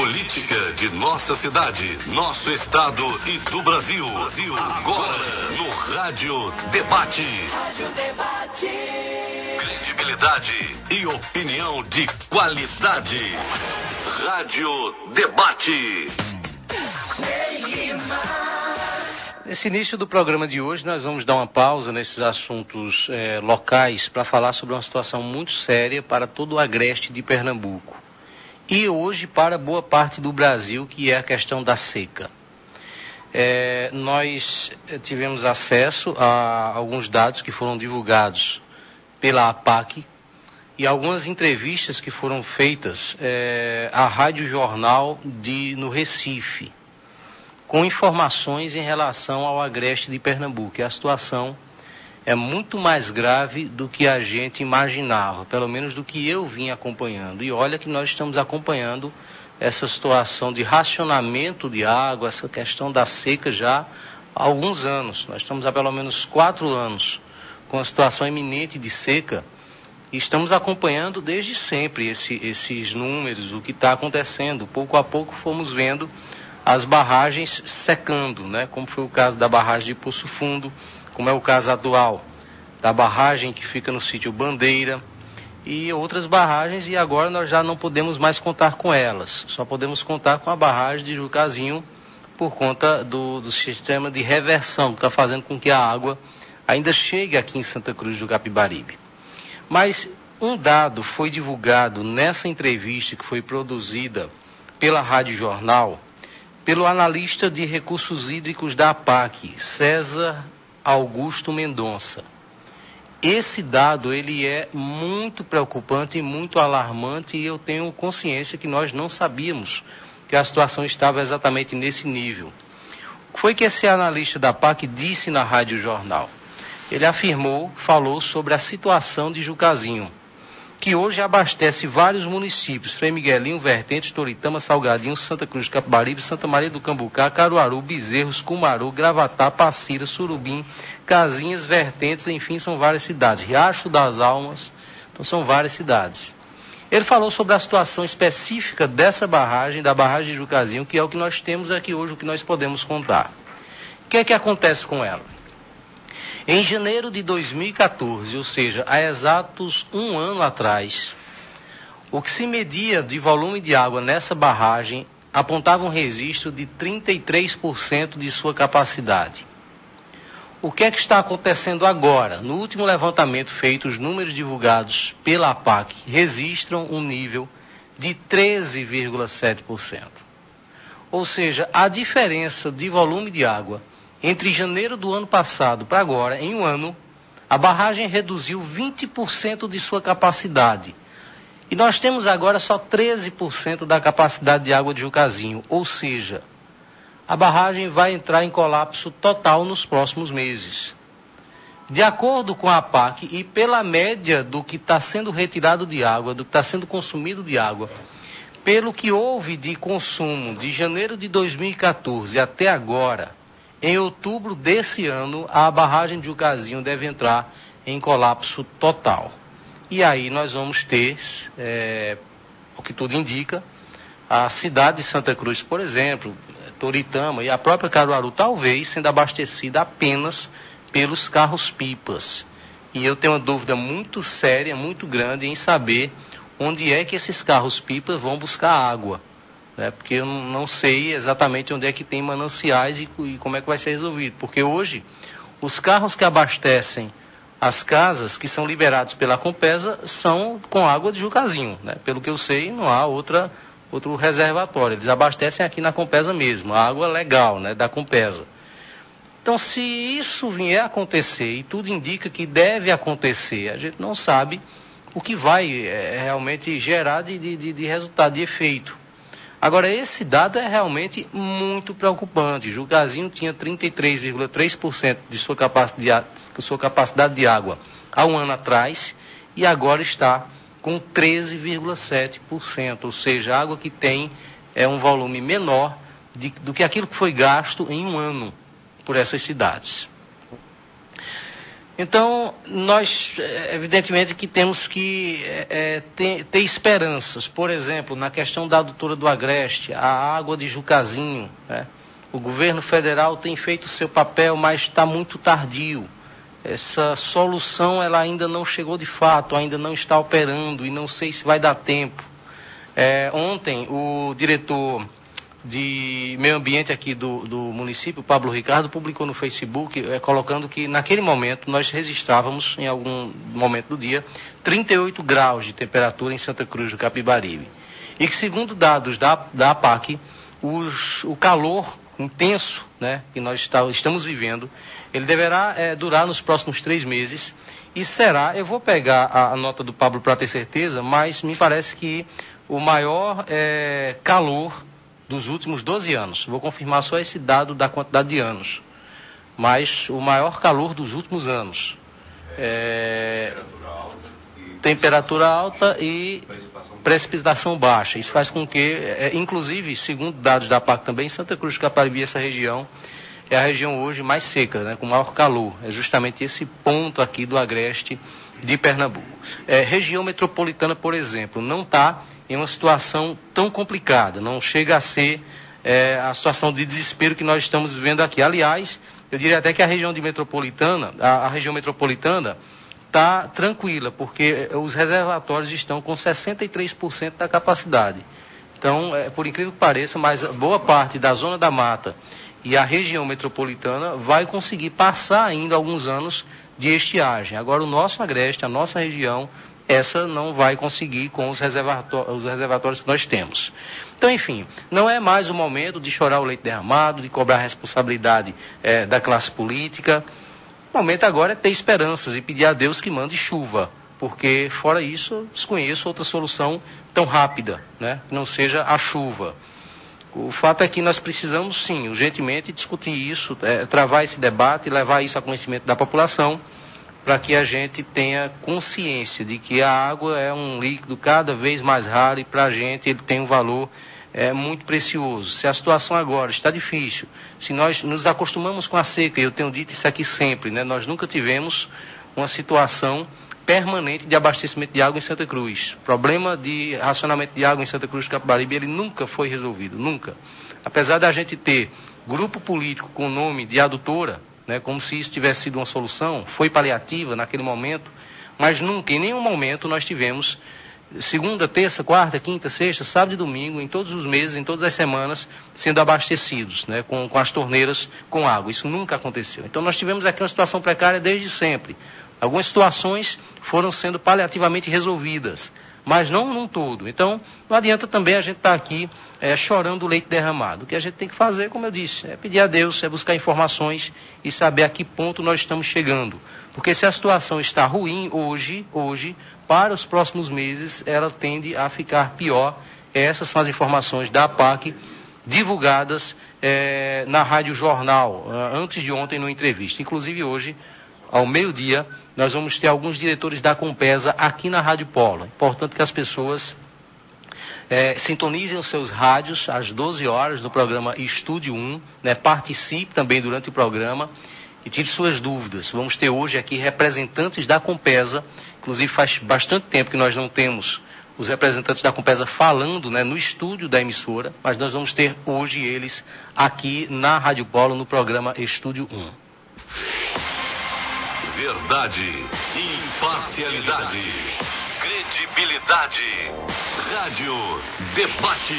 política de nossa cidade, nosso estado e do Brasil. Agora, no Rádio Debate. Rádio Debate. Credibilidade e opinião de qualidade. Rádio Debate. Nesse início do programa de hoje, nós vamos dar uma pausa nesses assuntos locais para falar sobre uma situação muito séria para todo o agreste de Pernambuco. E hoje para boa parte do Brasil, que é a questão da seca. Nós tivemos acesso a alguns dados que foram divulgados pela APAC e algumas entrevistas que foram feitas à Rádio Jornal no Recife, com informações em relação ao agreste de Pernambuco. E a situação é muito mais grave do que a gente imaginava, pelo menos do que eu vim acompanhando. E olha que nós estamos acompanhando essa situação de racionamento de água, essa questão da seca já há alguns anos. Nós estamos há pelo menos 4 anos com a situação iminente de seca e estamos acompanhando desde sempre esses números, o que está acontecendo. Pouco a pouco fomos vendo as barragens secando, né? Como foi o caso da barragem de Poço Fundo, como é o caso atual da barragem que fica no sítio Bandeira e outras barragens, e agora nós já não podemos mais contar com elas, só podemos contar com a barragem de Jucazinho por conta do sistema de reversão que está fazendo com que a água ainda chegue aqui em Santa Cruz do Capibaribe. Mas um dado foi divulgado nessa entrevista que foi produzida pela Rádio Jornal, pelo analista de recursos hídricos da APAC, César Augusto Mendonça. Esse dado ele é muito preocupante e muito alarmante, e eu tenho consciência que nós não sabíamos que a situação estava exatamente nesse nível. O que foi que esse analista da APAC disse na Rádio Jornal? Ele falou sobre a situação de Jucazinho, que hoje abastece vários municípios: Frei Miguelinho, Vertentes, Toritama, Salgadinho, Santa Cruz do Capibaribe, Santa Maria do Cambucá, Caruaru, Bezerros, Cumaru, Gravatá, Passira, Surubim, Casinhas, Vertentes, enfim, são várias cidades. Riacho das Almas, então são várias cidades. Ele falou sobre a situação específica dessa barragem, da barragem de Jucazinho, que é o que nós temos aqui hoje, o que nós podemos contar. O que é que acontece com ela? Em janeiro de 2014, ou seja, há exatos 1 ano atrás, o que se media de volume de água nessa barragem apontava um registro de 33% de sua capacidade. O que é que está acontecendo agora? No último levantamento feito, os números divulgados pela APAC registram um nível de 13,7%. Ou seja, a diferença de volume de água entre janeiro do ano passado para agora, em 1 ano, a barragem reduziu 20% de sua capacidade. E nós temos agora só 13% da capacidade de água de Jucazinho. Ou seja, a barragem vai entrar em colapso total nos próximos meses. De acordo com a APAC e pela média do que está sendo retirado de água, do que está sendo consumido de água, pelo que houve de consumo de janeiro de 2014 até agora, em outubro desse ano, a barragem de Jucazinho deve entrar em colapso total. E aí nós vamos ter, o que tudo indica, a cidade de Santa Cruz, por exemplo, Toritama e a própria Caruaru, talvez sendo abastecida apenas pelos carros-pipas. E eu tenho uma dúvida muito séria, muito grande em saber onde é que esses carros-pipas vão buscar água. Porque eu não sei exatamente onde é que tem mananciais e como é que vai ser resolvido. Porque hoje, os carros que abastecem as casas que são liberados pela Compesa são com água de Jucazinho. Pelo que eu sei, não há outro reservatório. Eles abastecem aqui na Compesa mesmo, a água legal, da Compesa. Então, se isso vier a acontecer, e tudo indica que deve acontecer, a gente não sabe o que vai realmente gerar de resultado, de efeito. Agora, esse dado é realmente muito preocupante. Jucazinho tinha 33,3% de sua capacidade de água há 1 ano atrás e agora está com 13,7%. Ou seja, a água que tem é um volume menor do que aquilo que foi gasto em 1 ano por essas cidades. Então, nós, evidentemente, que temos que ter esperanças. Por exemplo, na questão da adutora do Agreste, a água de Jucazinho, né? O governo federal tem feito o seu papel, mas está muito tardio. Essa solução ela ainda não chegou de fato, ainda não está operando e não sei se vai dar tempo. Ontem, o diretor de meio ambiente aqui do município, Pablo Ricardo, publicou no Facebook, colocando que naquele momento nós registrávamos, em algum momento do dia, 38 graus de temperatura em Santa Cruz do Capibaribe. E que, segundo dados da APAC, o calor intenso, né, que nós estamos vivendo, ele deverá durar nos próximos 3 meses e será, eu vou pegar a nota do Pablo para ter certeza, mas me parece que o maior calor dos últimos 12 anos. Vou confirmar só esse dado da quantidade de anos. Mas o maior calor dos últimos anos. Temperatura alta e precipitação baixa. Isso faz com que, inclusive, segundo dados da APAC também, Santa Cruz do Capibaribe, essa região é a região hoje mais seca, né, com maior calor. É justamente esse ponto aqui do Agreste de Pernambuco. Região metropolitana, por exemplo, não está em uma situação tão complicada, não chega a ser a situação de desespero que nós estamos vivendo aqui. Aliás, eu diria até que a região metropolitana está tranquila, porque os reservatórios estão com 63% da capacidade. Então, por incrível que pareça, mas boa parte da zona da mata e a região metropolitana vai conseguir passar ainda alguns anos de estiagem. Agora, o nosso Agreste, a nossa região, essa não vai conseguir com os reservatórios que nós temos. Então, enfim, não é mais o momento de chorar o leite derramado, de cobrar a responsabilidade da classe política. O momento agora é ter esperanças e pedir a Deus que mande chuva, porque, fora isso, eu desconheço outra solução tão rápida, né, que não seja a chuva. O fato é que nós precisamos, sim, urgentemente discutir isso, travar esse debate e levar isso a conhecimento da população, para que a gente tenha consciência de que a água é um líquido cada vez mais raro e para a gente ele tem um valor muito precioso. Se a situação agora está difícil, se nós nos acostumamos com a seca, e eu tenho dito isso aqui sempre, né, nós nunca tivemos uma situação permanente de abastecimento de água em Santa Cruz. O problema de racionamento de água em Santa Cruz do Capibaribe, ele nunca foi resolvido, nunca. Apesar da gente ter grupo político com o nome de adutora, né, como se isso tivesse sido uma solução, foi paliativa naquele momento, mas nunca, em nenhum momento, nós tivemos segunda, terça, quarta, quinta, sexta, sábado e domingo, em todos os meses, em todas as semanas, sendo abastecidos, né, com as torneiras com água. Isso nunca aconteceu. Então nós tivemos aqui uma situação precária desde sempre. Algumas situações foram sendo paliativamente resolvidas, mas não num todo. Então, não adianta também a gente estar aqui chorando o leite derramado. O que a gente tem que fazer, como eu disse, é pedir a Deus, é buscar informações e saber a que ponto nós estamos chegando. Porque se a situação está ruim hoje, para os próximos meses, ela tende a ficar pior. Essas são as informações da APAC, divulgadas na Rádio Jornal, antes de ontem, numa entrevista. Inclusive hoje, ao meio-dia, nós vamos ter alguns diretores da Compesa aqui na Rádio Polo. Importante que as pessoas sintonizem os seus rádios às 12 horas no programa Estúdio 1, né? Participe também durante o programa e tire suas dúvidas. Vamos ter hoje aqui representantes da Compesa, inclusive faz bastante tempo que nós não temos os representantes da Compesa falando, né, no estúdio da emissora, mas nós vamos ter hoje eles aqui na Rádio Polo no programa Estúdio 1. Verdade, imparcialidade, credibilidade. Rádio Debate.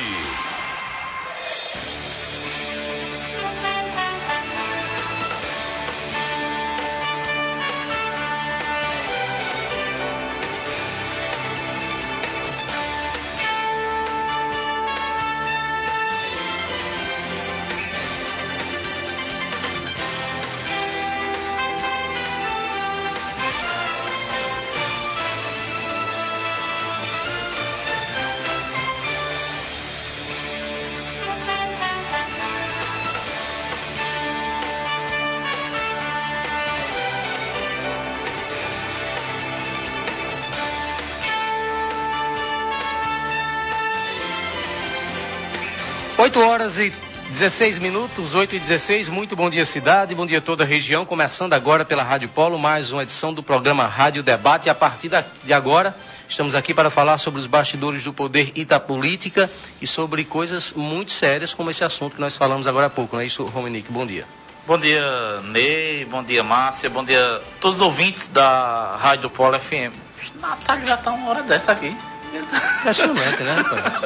Oito horas e 16 minutos, 8h16, muito bom dia cidade, bom dia toda a região, começando agora pela Rádio Polo, mais uma edição do programa Rádio Debate. E a partir de agora, estamos aqui para falar sobre os bastidores do poder e da política e sobre coisas muito sérias como esse assunto que nós falamos agora há pouco, não é isso, Romenick? Bom dia. Bom dia, Ney, bom dia, Márcia, bom dia a todos os ouvintes da Rádio Polo FM. Natália já está uma hora dessa aqui. Impressionante, né,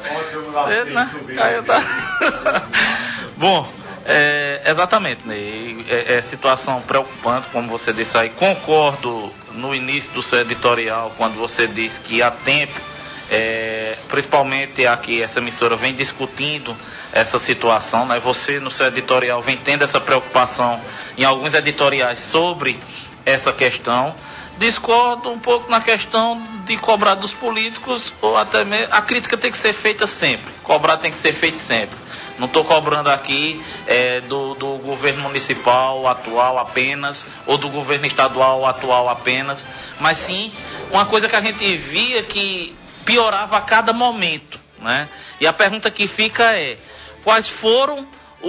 Bom, exatamente, Ney. É situação preocupante, como você disse aí. Concordo no início do seu editorial, quando você disse que há tempo, principalmente aqui, essa emissora vem discutindo essa situação, né? Você, no seu editorial, vem tendo essa preocupação em alguns editoriais sobre essa questão. Discordo um pouco na questão de cobrar dos políticos, ou até mesmo, a crítica tem que ser feita sempre, cobrar tem que ser feito sempre. Não estou cobrando aqui do governo municipal atual apenas, ou do governo estadual atual apenas, mas sim uma coisa que a gente via que piorava a cada momento, né? E a pergunta que fica é, quais foram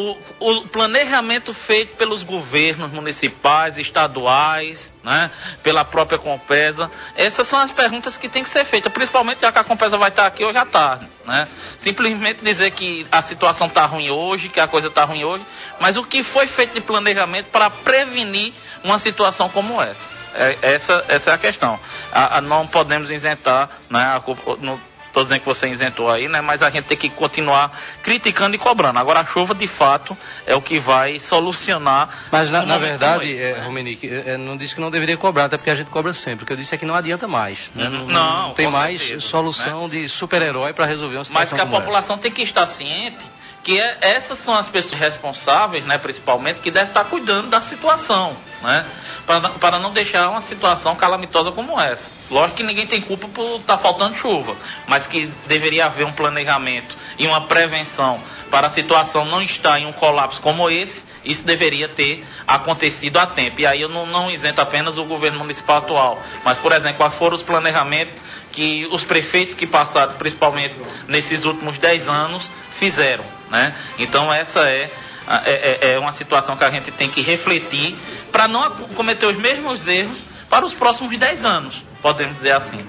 o planejamento feito pelos governos municipais, estaduais, né, pela própria Compesa? Essas são as perguntas que tem que ser feitas, principalmente já que a Compesa vai estar aqui hoje à tarde, né? Simplesmente dizer que a situação está ruim hoje, que a coisa está ruim hoje, mas o que foi feito de planejamento para prevenir uma situação como essa? Essa é a questão. Não podemos isentar, né, a culpa. Estou dizendo que você isentou aí, né? Mas a gente tem que continuar criticando e cobrando. Agora, a chuva, de fato, é o que vai solucionar. Mas, na verdade, Romenick, não disse que não deveria cobrar, até porque a gente cobra sempre. O que eu disse é que não adianta mais. Né? Não tem mais certeza, solução, né, de super-herói para resolver uma situação. Mas que a população tem que estar ciente que essas são as pessoas responsáveis, né, principalmente, que devem estar cuidando da situação, né? Para não deixar uma situação calamitosa como essa. Lógico que ninguém tem culpa por estar faltando chuva, mas que deveria haver um planejamento e uma prevenção para a situação não estar em um colapso como esse. Isso deveria ter acontecido a tempo. E aí eu não isento apenas o governo municipal atual, mas, por exemplo, quais foram os planejamentos que os prefeitos que passaram, principalmente nesses últimos 10 anos, fizeram, né? Então essa é uma situação que a gente tem que refletir para não cometer os mesmos erros para os próximos 10 anos, podemos dizer assim.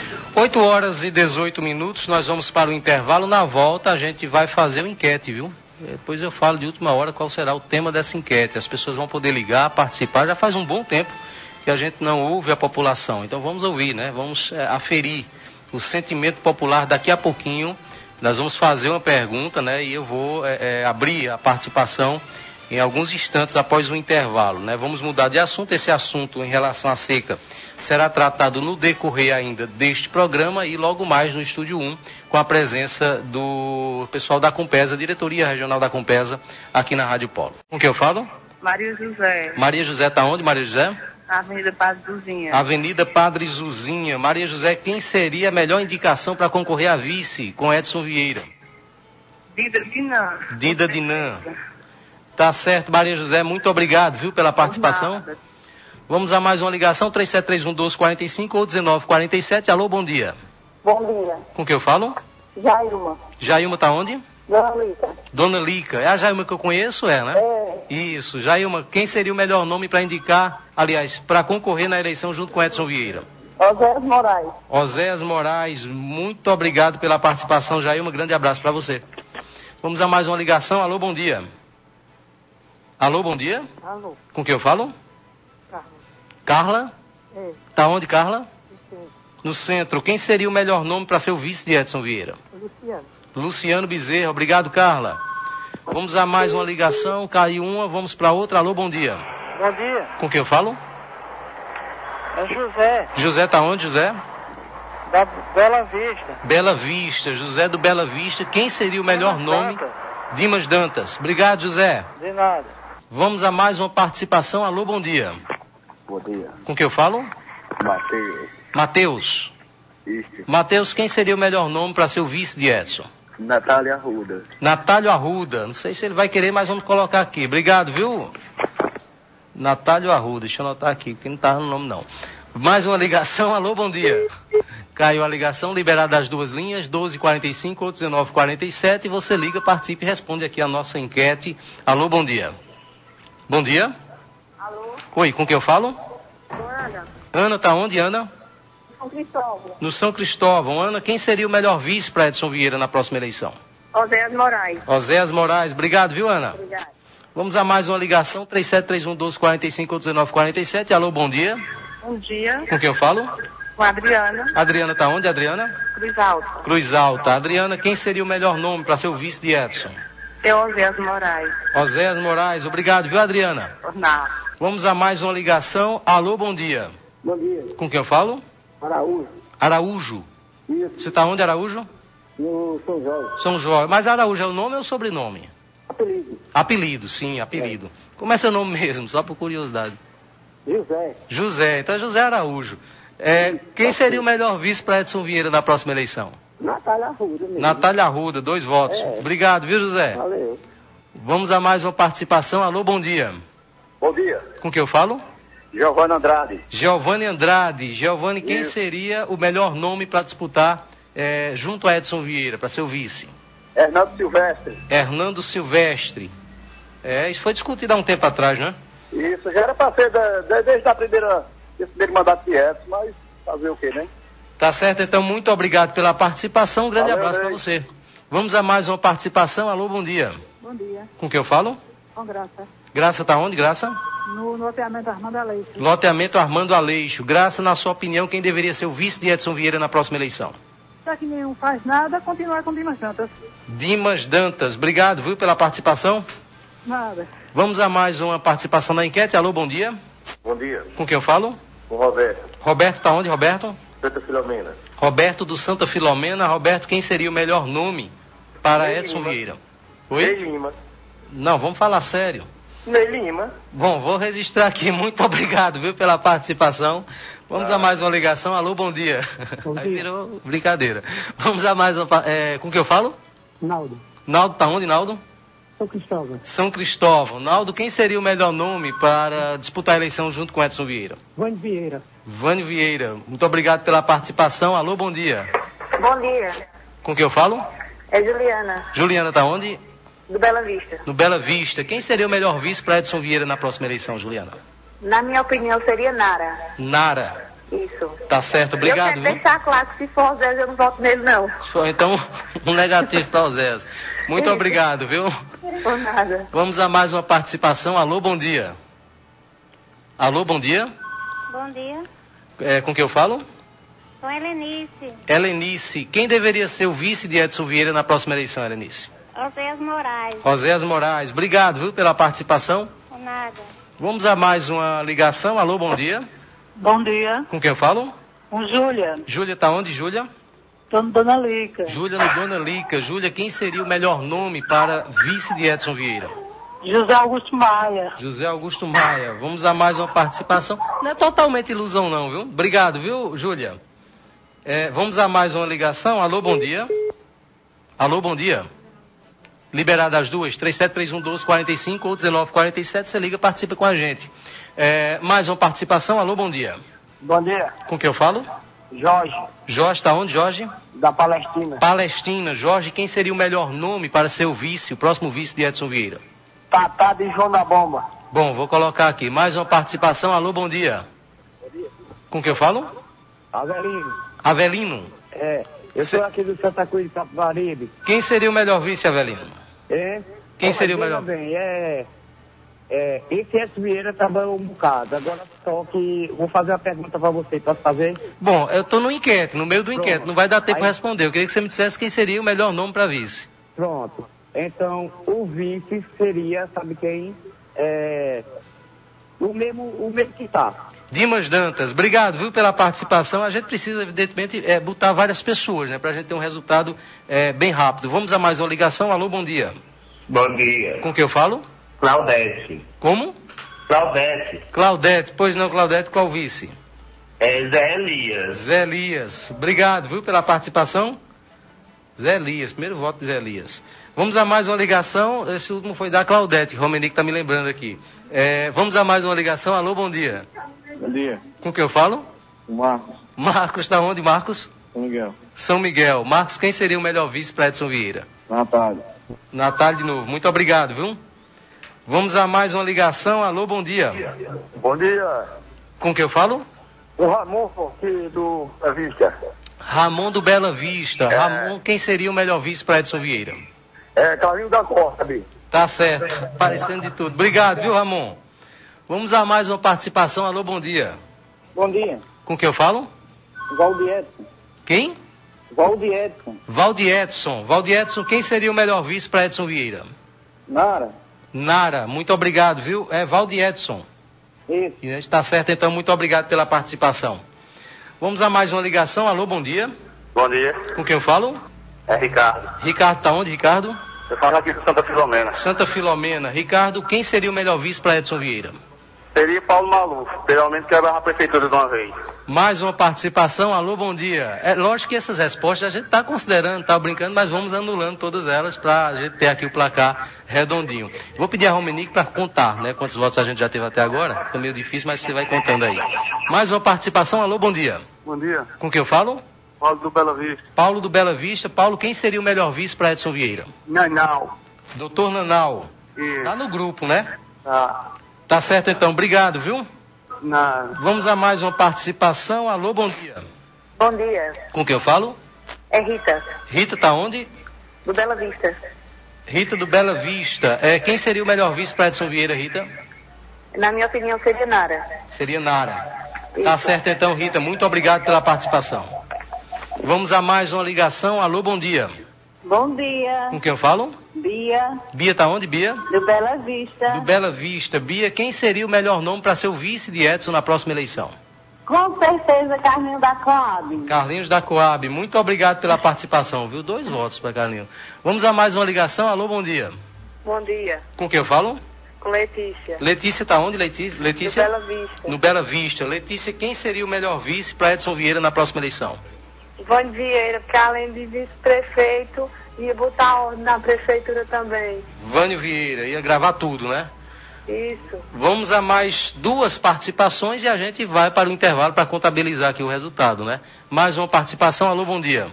8h18, nós vamos para o intervalo. Na volta a gente vai fazer uma enquete, viu? Depois eu falo de última hora qual será o tema dessa enquete. As pessoas vão poder ligar, participar. Já faz um bom tempo que a gente não ouve a população. Então vamos ouvir, né? Vamos aferir o sentimento popular daqui a pouquinho. Nós vamos fazer uma pergunta, né? E eu vou abrir a participação em alguns instantes após o intervalo, né? Vamos mudar de assunto. Esse assunto em relação à seca será tratado no decorrer ainda deste programa e logo mais no Estúdio 1, com a presença do pessoal da Compesa, diretoria regional da Compesa, aqui na Rádio Polo. Com quem eu falo? Maria José. Maria José está onde, Maria José? Avenida Padre Zuzinha. Avenida Padre Zuzinha. Maria José, quem seria a melhor indicação para concorrer a vice com Edson Vieira? Dida Dinan. Tá certo, Maria José, muito obrigado, viu, pela participação. Vamos a mais uma ligação, 3731-1245 ou 1947. Alô, bom dia. Bom dia. Com quem eu falo? Jailma. Jailma tá onde? Dona Lica. Dona Lica. É a Jailma que eu conheço, né? Isso. Jailma, quem seria o melhor nome para indicar, aliás, para concorrer na eleição junto com Edson Vieira? Oséias Moraes. Oséias Moraes, muito obrigado pela participação, Jailma. Grande abraço para você. Vamos a mais uma ligação. Alô, bom dia. Alô, bom dia. Alô. Com quem eu falo? Carla. Carla? Tá onde, Carla? Sim. No centro. Quem seria o melhor nome para ser o vice de Edson Vieira? Luciano. Luciano Bezerra. Obrigado, Carla. Vamos a mais uma ligação. Caiu uma, vamos para outra. Alô, bom dia. Bom dia. Com quem eu falo? É José. José tá onde, José? Da Bela Vista. Bela Vista. José do Bela Vista. Quem seria o melhor nome? Dimas Dantas. Obrigado, José. De nada. Vamos a mais uma participação. Alô, bom dia. Bom dia. Com quem eu falo? Matheus. Matheus. Isso. Matheus, quem seria o melhor nome para ser o vice de Edson? Natália Arruda. Natálio Arruda. Não sei se ele vai querer, mas vamos colocar aqui. Obrigado, viu? Natálio Arruda. Deixa eu anotar aqui, porque não tá no nome, não. Mais uma ligação. Alô, bom dia. Caiu a ligação, liberada as duas linhas, 12h45 ou 19h47. Você liga, participe e responde aqui a nossa enquete. Alô, bom dia. Bom dia. Alô? Oi, com quem eu falo? Ana? Ana, tá onde, Ana? São Cristóvão. No São Cristóvão. Ana, quem seria o melhor vice para Edson Vieira na próxima eleição? Oséias Moraes. Oséias Moraes. Obrigado, viu, Ana? Obrigada. Vamos a mais uma ligação, 3731-1245 ou 1947. Alô, bom dia. Bom dia. Com quem eu falo? Com a Adriana. Adriana tá onde, Adriana? Cruz Alta. Cruz Alta. Adriana, quem seria o melhor nome para ser o vice de Edson? É Oséias Moraes. Oséias Moraes. Obrigado, viu, Adriana? Por nada. Vamos a mais uma ligação. Alô, bom dia. Bom dia. Com quem eu falo? Araújo. Araújo. Isso. Você tá onde, Araújo? No São Jorge. São Jorge. Mas Araújo é o nome ou o sobrenome? Apelido. Apelido, sim, apelido. Como é seu nome mesmo? Só por curiosidade. José. José. Então é José Araújo. Quem seria o melhor vice para Edson Vieira na próxima eleição? Natália Arruda mesmo. Natália Arruda, 2 votos. É. Obrigado, viu, José? Valeu. Vamos a mais uma participação. Alô, bom dia. Bom dia. Com quem eu falo? Giovanni Andrade. Giovanni Andrade. Giovanni, quem Isso. seria o melhor nome para disputar junto a Edson Vieira, para ser o vice? Hernando Silvestre. Hernando Silvestre. Isso foi discutido há um tempo atrás, né? Isso, já era para ser desde a desse primeiro mandato de Edson, mas fazer o quê, né? Tá certo, então, muito obrigado pela participação. Um grande Valeu, abraço para Ney. você. Vamos a mais uma participação. Alô, bom dia. Bom dia. Com quem eu falo? Com Graça. Graça tá onde, Graça? No loteamento Armando Aleixo. Loteamento Armando Aleixo. Graça, na sua opinião, quem deveria ser o vice de Edson Vieira na próxima eleição? Já que nenhum faz nada, continuar com Dimas Santos. Dimas Dantas. Obrigado, viu, pela participação. Nada. Vamos a mais uma participação na enquete. Alô, bom dia. Bom dia. Com quem eu falo? Com Roberto. Roberto tá onde, Roberto? Santa Filomena. Roberto do Santa Filomena. Roberto, quem seria o melhor nome para Ney Edson Lima. Vieira? Ney Oi? Lima. Não, vamos falar sério. Ney Lima. Bom, vou registrar aqui. Muito obrigado, viu, pela participação. Vamos a mais uma ligação. Alô, bom dia. Bom Aí dia. virou brincadeira. Vamos a mais uma... com quem eu falo? Naldo. Naldo tá onde, Naldo? São Cristóvão. São Cristóvão. Naldo, quem seria o melhor nome para disputar a eleição junto com Edson Vieira? Vânia Vieira. Vânio Vieira. Muito obrigado pela participação. Alô, bom dia. Bom dia. Com quem eu falo? É Juliana, Juliana tá onde? do Bela Vista. No Bela Vista. Quem seria o melhor vice para Edson Vieira na próxima eleição, Juliana? Na minha opinião, seria Nara. Nara. Isso. Tá certo, obrigado. Eu quero Viu? deixar claro que se for Oséias, eu não voto nele, não. Então, um negativo para o Zé. Muito Isso. obrigado, viu? Por nada. Vamos a mais uma participação. Alô, bom dia. Alô, bom dia. Bom dia, Com quem eu falo? sou Helenice, Helenice. Quem deveria ser o vice de Edson Vieira na próxima eleição, Helenice? Oséias Moraes, Oséias Moraes. Obrigado, viu, pela participação. por nada. Vamos a mais uma ligação. Alô, bom dia. Bom dia. Com quem eu falo? Com Júlia. Júlia tá onde, Júlia? Dona Lica. Júlia no Dona Lica. Júlia, quem seria o melhor nome para vice de Edson Vieira? José Augusto Maia. José Augusto Maia. Vamos a mais uma participação. Não é totalmente ilusão não, viu? Obrigado, viu, Júlia? Vamos a mais uma ligação. Alô, bom dia. Alô, bom dia. Liberada as duas, 3731-1245 ou 1947, você liga, participa com a gente. Mais uma participação. Alô, bom dia. Bom dia. Com quem eu falo? Jorge, Jorge, tá onde, Jorge? da Palestina. Palestina. Jorge, quem seria o melhor nome para ser o vice, o próximo vice de Edson Vieira? Tatá de João da Bomba. Bom, vou colocar aqui. Mais uma participação. Alô, bom dia. Com quem eu falo? Avelino. Avelino. Eu sou aqui do Santa Cruz de Capibaribe. Quem seria o melhor vice, Avelino? Quem seria o Veja melhor? bem, esse S. Vieira trabalhou um bocado. Agora só que vou fazer uma pergunta para você. Posso fazer? Bom, eu estou no inquérito, no meio do Pronto. inquérito. Não vai dar tempo para Aí- responder. Eu queria que você me dissesse quem seria o melhor nome para vice. Pronto. Então, o vice seria, sabe quem? O mesmo que tá. Dimas Dantas, obrigado, viu, pela participação. A gente precisa, evidentemente, botar várias pessoas, né, para a gente ter um resultado bem rápido. Vamos a mais uma ligação. Alô, bom dia. Bom dia. Com quem eu falo? Claudete. Como? Claudete. Claudete. Pois não, Claudete, qual vice? É Zé Elias. Zé Elias. Obrigado, viu, pela participação. Zé Elias, primeiro voto de Zé Elias. Vamos a mais uma ligação. Esse último foi da Claudete, Romenique está me lembrando aqui. Vamos a mais uma ligação. Alô, bom dia. Bom dia. Com quem eu falo? O Marcos. Marcos, está onde, Marcos? Miguel. São Miguel. Marcos, quem seria o melhor vice para Edson Vieira? Natália. Natália de novo. Muito obrigado, viu? Vamos a mais uma ligação. Alô, bom dia. Bom dia. Com que eu falo? O Ramon aqui do Vista. Ramon do Bela Vista. Ramon, quem seria o melhor vice para Edson Vieira? Carlinhos da Costa, bicho. Tá certo. Parecendo de tudo. Obrigado, viu, Ramon? Vamos a mais uma participação. Alô, bom dia. Bom dia. Com que eu falo? Valdi Edson. Quem? Valdi Edson. Valdi Edson. Valdi Edson, quem seria o melhor vice para Edson Vieira? Nara. Nara, muito obrigado, viu? É Valdi Edson. Isso. Está certo, então, muito obrigado pela participação. Vamos a mais uma ligação. Alô, bom dia. Bom dia. Com quem eu falo? É Ricardo. Ricardo, tá onde, Ricardo? Eu falo aqui com Santa Filomena. Santa Filomena. Ricardo, quem seria o melhor vice para Edson Vieira? Seria Paulo Maluf. Pelo menos quebrar a prefeitura de uma vez. Mais uma participação. Alô, bom dia. É lógico que essas respostas a gente está considerando, está brincando, mas vamos anulando todas elas para a gente ter aqui o placar redondinho. Vou pedir a Romenique para contar, né? Quantos votos a gente já teve até agora. Fica meio difícil, mas você vai contando aí. Mais uma participação. Alô, bom dia. Bom dia. Com quem eu falo? Paulo do Bela Vista. Paulo do Bela Vista. Paulo, quem seria o melhor vice para Edson Vieira? Nanau. Doutor Nanau. Isso. Tá no grupo, né? Tá. Tá certo, então. Obrigado, viu? Não. Vamos a mais uma participação. Alô, bom dia. Bom dia. Com quem eu falo? É Rita, Rita, tá onde? do Bela Vista. Rita do Bela Vista. Quem seria o melhor vice para Edson Vieira, Rita? Na minha opinião, seria Nara. Seria Nara. Tá certo, então, Rita. Muito obrigado pela participação. Vamos a mais uma ligação. Alô, bom dia. Bom dia. Com quem eu falo? Bia, Bia, tá onde, Bia? do Bela Vista. Do Bela Vista. Bia, quem seria o melhor nome para ser o vice de Edson na próxima eleição? Com certeza, Carlinhos da Coab. Carlinhos da Coab. Muito obrigado pela participação, viu? 2 votos para Carlinhos. Vamos a mais uma ligação. Alô, bom dia. Bom dia. Com quem eu falo? Com Letícia. Letícia, tá onde, Letícia? Do Letícia? Bela Vista. No Bela Vista. Letícia, quem seria o melhor vice para Edson Vieira na próxima eleição? Ivone Vieira, porque além de vice-prefeito, ia botar ordem na prefeitura também. Vânio Vieira, ia gravar tudo, né? Isso. Vamos a mais 2 participações e a gente vai para o intervalo para contabilizar aqui o resultado, né? Mais uma participação. Alô, bom dia.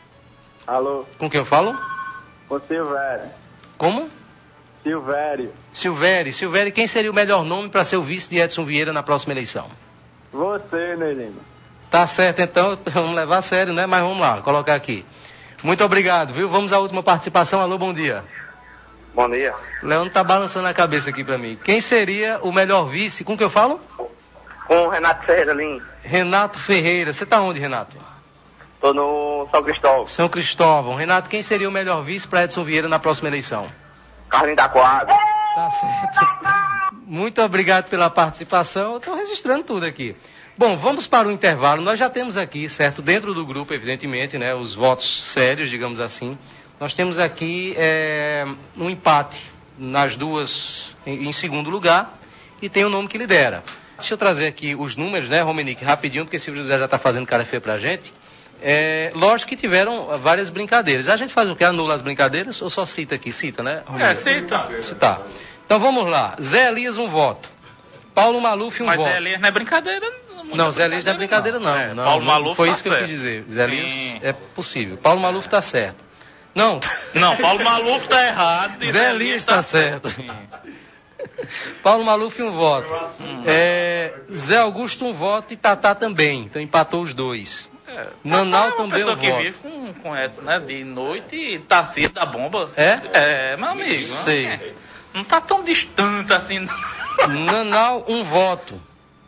Alô, Com quem eu falo? o Silvério. Como? Silvério. Silvério. Silvério, quem seria o melhor nome para ser o vice de Edson Vieira na próxima eleição? Você, Nelima. Tá certo, então, vamos levar a sério, né? Mas vamos lá, colocar aqui. Muito obrigado, viu? Vamos à última participação. Alô, bom dia. Bom dia. Leandro tá balançando a cabeça aqui para mim. Quem seria o melhor vice? Com que eu falo? Com o Renato Ferreira Lins. Renato Ferreira. Você tá onde, Renato? Tô no São Cristóvão. São Cristóvão. Renato, quem seria o melhor vice para Edson Vieira na próxima eleição? Carlinhos da Coab. Tá certo. Muito obrigado pela participação. Eu estou registrando tudo aqui. Bom, vamos para o intervalo. Nós já temos aqui, certo, dentro do grupo, evidentemente, né, os votos sérios, digamos assim. Nós temos aqui um empate nas duas em segundo lugar e tem um nome que lidera. Deixa eu trazer aqui os números, né, Romenique, rapidinho, porque esse José já está fazendo cara feia pra gente. Lógico que tiveram várias brincadeiras. A gente faz o quê? Anula as brincadeiras ou só cita aqui? Cita, né, Romenique? Cita. Citar. Então vamos lá. Zé Elias, um voto. Paulo Maluf, um voto. Mas Zé Elias não é brincadeira. Não, Zé Elias não é brincadeira, não. Paulo Maluf foi tá isso que eu certo. quis dizer. Zé Elias é possível. Paulo Maluf está certo. Não. Não, Paulo Maluf tá errado. E Zé Elias está certo. Paulo Maluf, um voto. Zé Augusto, um voto e Tatá também. Então empatou os 2. Nanau também um voto. Uma pessoa que vive com Edson, né? De noite e Tarcísio da bomba. Meu amigo. Sei. Não tá tão distante assim. Nanau, um voto.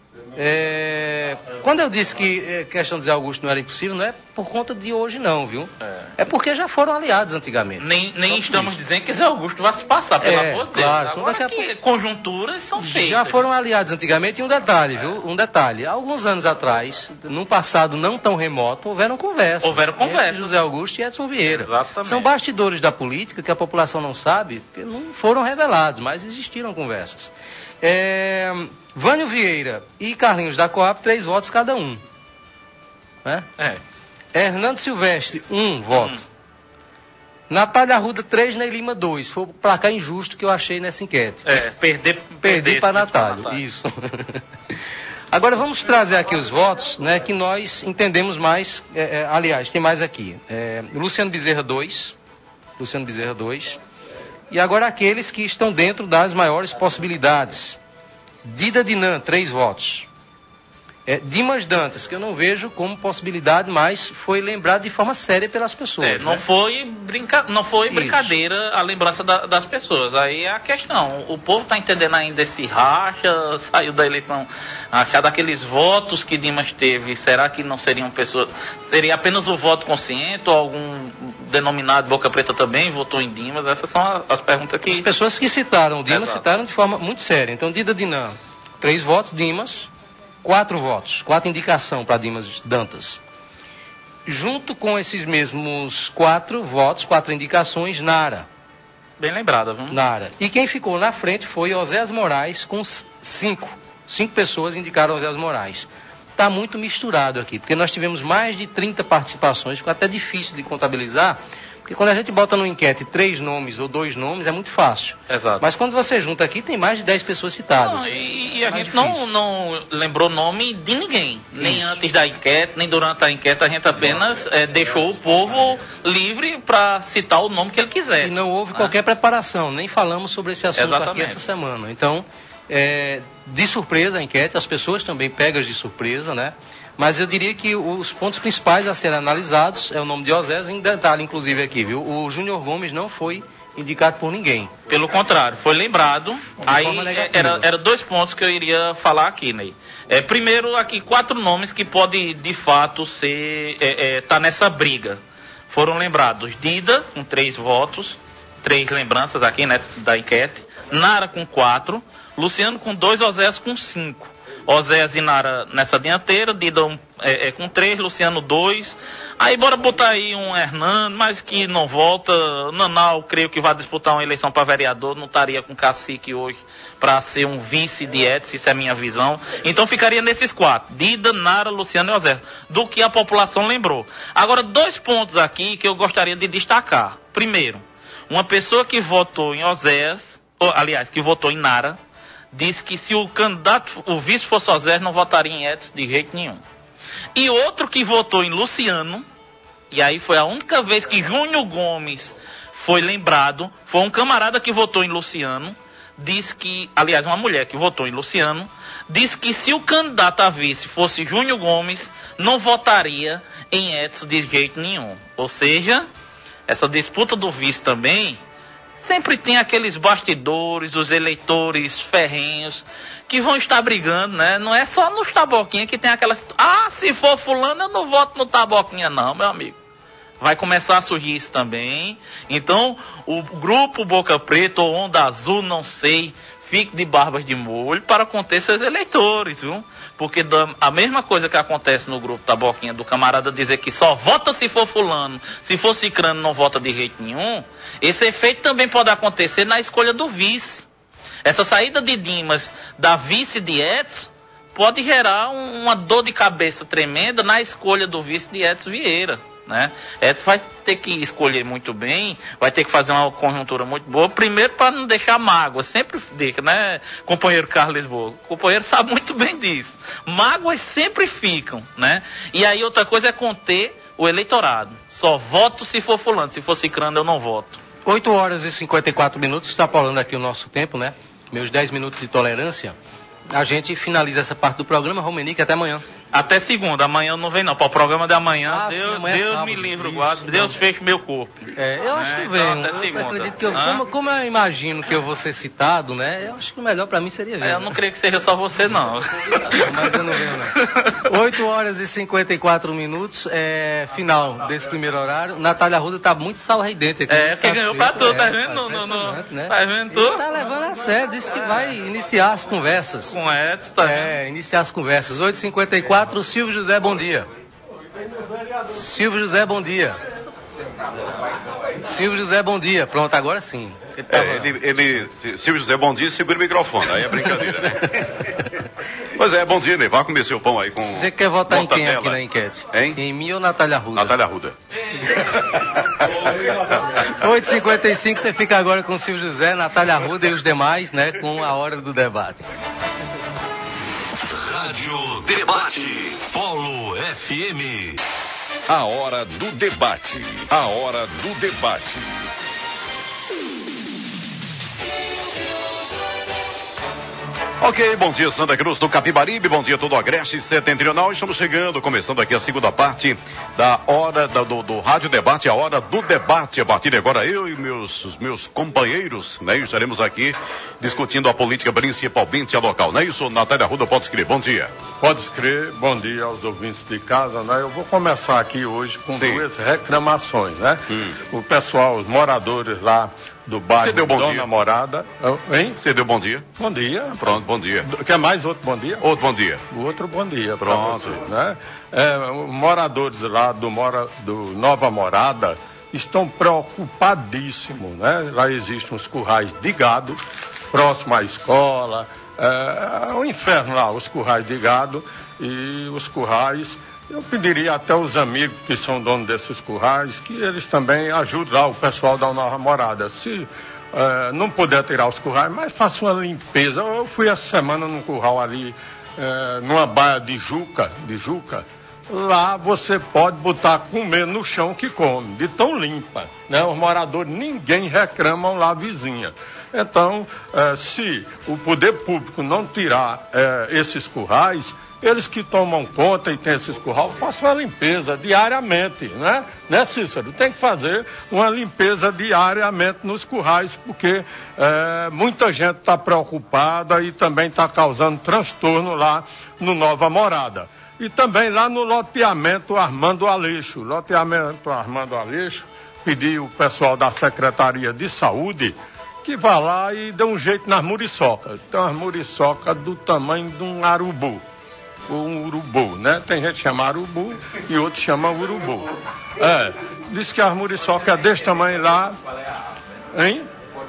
Quando eu disse que a questão de Zé Augusto não era impossível, não é por conta de hoje não, viu? É porque já foram aliados antigamente. Nem estamos dizendo que Zé Augusto vai se passar, pelo amor de Deus. Claro, agora que conjunturas são feitas. Já foram aliados antigamente, e um detalhe, viu? Um detalhe. Alguns anos atrás, num passado não tão remoto, houveram conversas. Entre José Augusto e Edson Vieira. Exatamente. São bastidores da política que a população não sabe, que não foram revelados, mas existiram conversas. Vânio Vieira e Carlinhos da Coab, 3 votos cada um. Né? Hernando Silvestre, 1 voto. Natália Arruda, 3, Ney Lima, 2. Foi o placar injusto que eu achei nessa enquete. Perder para Natália, isso. Agora vamos trazer aqui os votos, né, que nós entendemos mais, aliás, tem mais aqui. Luciano Bezerra 2, e agora aqueles que estão dentro das maiores possibilidades. Dida Dinan, 3 votos. Dimas Dantas, que eu não vejo como possibilidade, mas foi lembrado de forma séria pelas pessoas. Não foi brincadeira a lembrança das pessoas. Aí é a questão. O povo está entendendo ainda esse racha, saiu da eleição, achar daqueles votos que Dimas teve. Será que não seriam pessoas... Seria apenas o voto consciente ou algum denominado Boca Preta também votou em Dimas? Essas são as perguntas que... As pessoas que citaram Dimas citaram de forma muito séria. Então, Dida Dinan, 3 votos, Dimas... 4 votos, 4 indicação para Dimas Dantas. Junto com esses mesmos 4 votos, 4 indicações, Nara. Bem lembrada, viu? Nara. E quem ficou na frente foi Oséias Moraes, com 5. 5 pessoas indicaram Oséias Moraes. Está muito misturado aqui, porque nós tivemos mais de 30 participações, ficou até difícil de contabilizar, porque quando a gente bota no enquete 3 nomes ou 2 nomes, é muito fácil. Exato. Mas quando você junta aqui, tem mais de 10 pessoas citadas. E a gente não lembrou nome de ninguém. Nem antes da enquete, nem durante a enquete. A gente apenas deixou o povo livre para citar o nome que ele quiser. E não houve qualquer preparação. Nem falamos sobre esse assunto aqui essa semana. Então, de surpresa a enquete, as pessoas também pegas de surpresa, né? Mas eu diria que os pontos principais a serem analisados é o nome de Oséias, em detalhe, inclusive, aqui, viu? O Júnior Gomes não foi indicado por ninguém. Pelo contrário, foi lembrado. Aí era 2 pontos que eu iria falar aqui, Ney. Primeiro, aqui 4 nomes que podem, de fato, ser tá nessa briga. Foram lembrados Dida, com 3 votos, 3 lembranças aqui, né, da enquete. Nara com 4, Luciano com 2, Oséias com 5. Oséias e Nara nessa dianteira, Dida com 3, Luciano 2. Aí bora botar aí um Hernando, mas que não volta. Nanau, creio que vai disputar uma eleição para vereador, não estaria com cacique hoje para ser um vice de Edson, isso é a minha visão. Então ficaria nesses 4, Dida, Nara, Luciano e Oséias, do que a população lembrou. Agora, 2 pontos aqui que eu gostaria de destacar. Primeiro, uma pessoa que votou em Oséias, que votou em Nara, disse que se o candidato, o vice fosse Oséias, não votaria em Edson de jeito nenhum. E outro que votou em Luciano, e aí foi a única vez que Júnior Gomes foi lembrado, foi um camarada que votou em Luciano, disse que, aliás, uma mulher que votou em Luciano, disse que se o candidato a vice fosse Júnior Gomes, não votaria em Edson de jeito nenhum. Ou seja, essa disputa do vice também... Sempre tem aqueles bastidores, os eleitores ferrenhos, que vão estar brigando, né? Não é só nos Taboquinha que tem aquelas... se for fulano, eu não voto no Taboquinha não, meu amigo. Vai começar a surgir isso também. Então, o grupo Boca Preta ou Onda Azul, não sei, fique de barbas de molho para conter seus eleitores, viu? Porque a mesma coisa que acontece no grupo Taboquinha, do camarada dizer que só vota se for fulano, se for cicrano não vota de jeito nenhum, esse efeito também pode acontecer na escolha do vice. Essa saída de Dimas da vice de Edson pode gerar uma dor de cabeça tremenda na escolha do vice de Edson Vieira. Né? Edson vai ter que escolher muito bem, vai ter que fazer uma conjuntura muito boa, primeiro para não deixar mágoa, sempre deixa, né, companheiro Carlos Lisboa? O companheiro sabe muito bem disso. Mágoas sempre ficam, né? E aí outra coisa é conter o eleitorado. Só voto se for fulano, se for cicrano eu não voto. 8 horas e 54 minutos, está falando aqui o nosso tempo, né? Meus 10 minutos de tolerância. A gente finaliza essa parte do programa, Romenique, até amanhã. Até segunda, amanhã não vem não. Para o programa de amanhã, amanhã Deus sábado, me livre, isso, guarda, Deus feche meu corpo. Eu acho que venho. Então, eu acredito que como eu imagino que eu vou ser citado, né? Eu acho que o melhor para mim seria ver. Eu não creio que seja só você, não. Mas eu não venho, não. 8 horas e 54 minutos, final desse primeiro horário. Natália Arruda tá muito sorridente aqui. Você ganhou pra tudo, tá vendo? Né? Tá vendo tudo? Tá levando a sério, disse que vai iniciar as conversas. Com Edson, tá vendo? Iniciar as conversas. 8h54, Silvio José, bom dia. Silvio José, bom dia. Silvio José, bom dia. Pronto, agora sim. Silvio José, bom dia, segura o microfone. Aí é brincadeira, né? Pois é, bom dia, Ney. Vai comer seu pão aí com... Você quer votar em quem aqui na enquete? Hein? Em mim ou Natália Arruda? Natália Arruda. 8h55, você fica agora com Silvio José, Natália Arruda e os demais, né? Com a hora do debate. Rádio Debate. Polo FM. A hora do debate. A hora do debate. Ok, bom dia Santa Cruz do Capibaribe, bom dia todo o Agreste Setentrional. Estamos chegando, começando aqui a segunda parte da hora do Rádio Debate, a hora do debate. A partir de agora eu e meus companheiros, né, estaremos aqui discutindo a política principalmente a local, não é isso? Natália Arruda, pode escrever, bom dia. Pode escrever, bom dia aos ouvintes de casa, né? Eu vou começar aqui hoje com duas reclamações, né? O pessoal, os moradores lá do bairro Dona Morada. Hein? Você deu bom dia? Bom dia. Pronto, bom dia. Quer mais outro bom dia? Outro bom dia. O outro bom dia. Pronto. Você, né? Moradores lá do Nova Morada estão preocupadíssimos, né? Lá existem uns currais de gado, próximo à escola. É um inferno lá, os currais de gado e os currais. Eu pediria até os amigos que são donos desses currais que eles também ajudem lá o pessoal da Nova Morada. Se não puder tirar os currais, mas faça uma limpeza. Eu fui essa semana num curral ali, numa baia de juca. Lá você pode botar comer no chão que come, de tão limpa, né? Os moradores, ninguém reclamam lá vizinha. Então, se o poder público não tirar esses currais, eles que tomam conta e tem esses currais, façam uma limpeza diariamente, né? Né, Cícero? Tem que fazer uma limpeza diariamente nos currais, porque muita gente está preocupada e também está causando transtorno lá no Nova Morada. E também lá no loteamento Armando Aleixo. Loteamento Armando Aleixo, pedi o pessoal da Secretaria de Saúde que vá lá e dê um jeito nas muriçocas. Tem umas muriçocas do tamanho de um arubu. Um urubu, né? Tem gente que chama arubu e outros chamam urubu. Diz que as muriçocas é desse tamanho lá. Hein?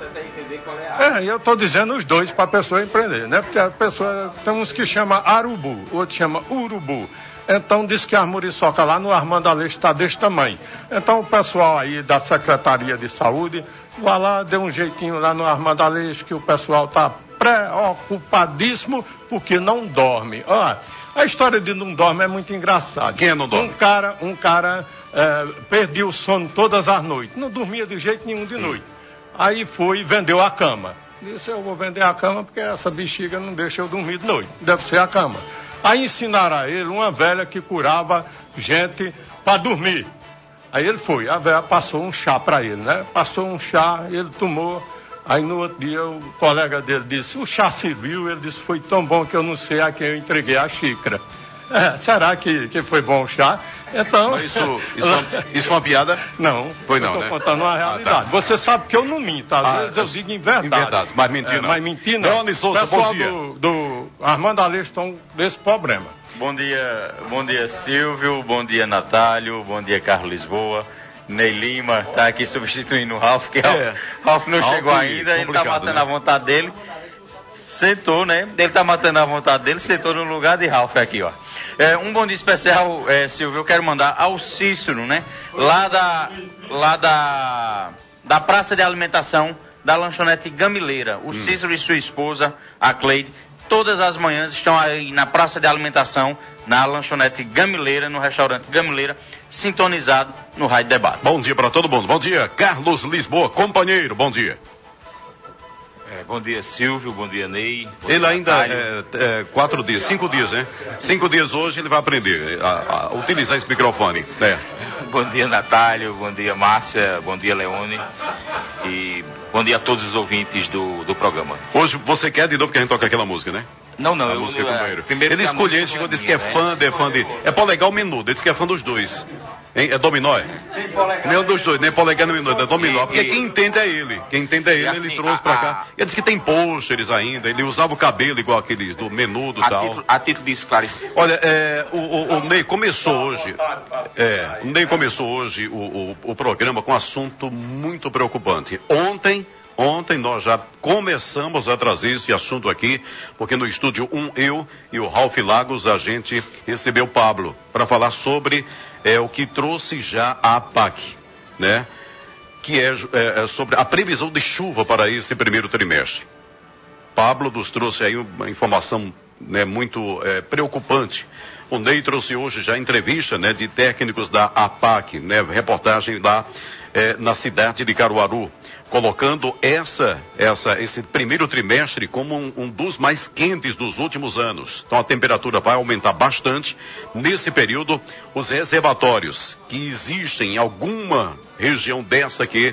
Eu estou dizendo os dois para a pessoa empreender, né? Porque a pessoa, tem uns que chama arubu, outros chama urubu. Então diz que a muriçoca lá no Armando Aleixo está desse tamanho. Então o pessoal aí da Secretaria de Saúde, vá lá, dê um jeitinho lá no Armando Aleixo, que o pessoal está preocupadíssimo porque não dorme. A história de não dorme é muito engraçada. Quem não dorme? Um cara perdia o sono todas as noites, não dormia de jeito nenhum de noite. Aí foi e vendeu a cama. Disse, eu vou vender a cama porque essa bexiga não deixa eu dormir de noite. Deve ser a cama. Aí ensinaram a ele uma velha que curava gente para dormir. Aí ele foi, a velha passou um chá para ele, né? Passou um chá, ele tomou. Aí no outro dia o colega dele disse, o chá serviu, ele disse, foi tão bom que eu não sei a quem eu entreguei a xícara. Será que foi bom o chá? Então... Mas isso foi uma piada? Não. Foi não, eu estou contando uma realidade. Tá. Você sabe que eu não minto, às vezes eu digo em verdade. Mas mentir não. Mas mentir não. Leone Souza, bom dia. do Armando Aleixo estão desse problema. Bom dia Silvio, bom dia Natálio, bom dia Carlos Lisboa. Ney Lima está aqui substituindo o Ralf, que Ralf não chegou ainda, ele está matando a vontade dele. Sentou, né? Ele está matando a vontade dele, sentou no lugar de Ralf aqui, ó. Um bom dia especial, Silvio, eu quero mandar ao Cícero, né? Lá da praça de alimentação da lanchonete Gamileira. O Cícero e sua esposa, a Cleide, todas as manhãs estão aí na praça de alimentação, na lanchonete Gamileira, no restaurante Gamileira, sintonizado no Rádio Debate. Bom dia para todo mundo. Bom dia, Carlos Lisboa, companheiro, bom dia. Bom dia, Silvio, bom dia, Ney. Bom ele dia, ainda 5 dias, né? 5 dias hoje ele vai aprender a utilizar esse microfone, né? Bom dia, Natálio, bom dia, Márcia, bom dia, Leone e bom dia a todos os ouvintes do programa. Hoje você quer de novo que a gente toque aquela música, né? Não, a música, companheiro. Ele escolheu, ele chegou, disse que é fã de... É polegar o menudo, ele disse que é fã dos dois. Hein? É dominó, é? Nenhum dos dois, nem polegar nem menudo, é dominó. Porque quem entende é ele. Quem entende é ele, assim, ele trouxe pra cá. Ele disse que tem pôsteres ainda, ele usava o cabelo igual aquele do menudo e tal. A título de esclarecer. Olha, o Ney começou hoje. O Ney começou hoje o programa com um assunto muito preocupante. Ontem nós já começamos a trazer esse assunto aqui, porque no estúdio 1, eu e o Ralf Lagos, a gente recebeu o Pablo para falar sobre o que trouxe já a APAC, né? Que é sobre a previsão de chuva para esse primeiro trimestre. Pablo nos trouxe aí uma informação né, muito preocupante. O Ney trouxe hoje já entrevista, né, de técnicos da APAC, né, reportagem lá na cidade de Caruaru, colocando esse primeiro trimestre como um dos mais quentes dos últimos anos. Então a temperatura vai aumentar bastante. Nesse período, os reservatórios que existem em alguma região dessa aqui,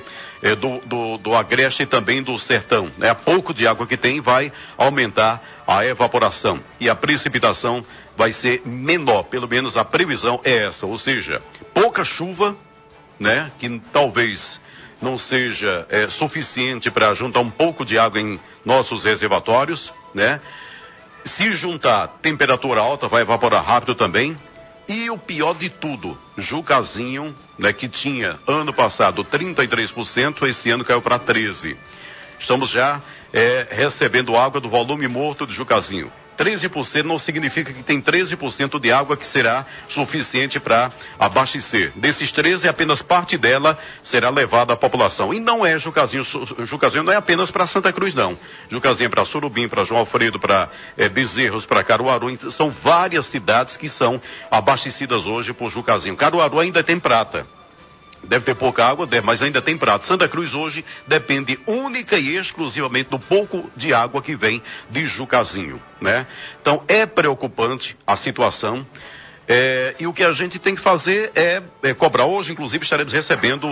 do Agreste e também do Sertão, né, a pouco de água que tem, vai aumentar a evaporação e a precipitação vai ser menor, pelo menos a previsão é essa, ou seja, pouca chuva, né, que talvez não seja suficiente para juntar um pouco de água em nossos reservatórios, né? Se juntar temperatura alta, vai evaporar rápido também. E o pior de tudo, Jucazinho, né, que tinha ano passado 33%, esse ano caiu para 13%. Estamos já recebendo água do volume morto de Jucazinho. 13% não significa que tem 13% de água que será suficiente para abastecer. Desses 13%, apenas parte dela será levada à população. E não é Jucazinho. Jucazinho não é apenas para Santa Cruz, não. Jucazinho é para Surubim, para João Alfredo, para Bezerros, para Caruaru. São várias cidades que são abastecidas hoje por Jucazinho. Caruaru ainda tem prata. Deve ter pouca água, mas ainda tem prata. Santa Cruz hoje depende única e exclusivamente do pouco de água que vem de Jucazinho, né? Então é preocupante a situação. E o que a gente tem que fazer é cobrar. Hoje, inclusive, estaremos recebendo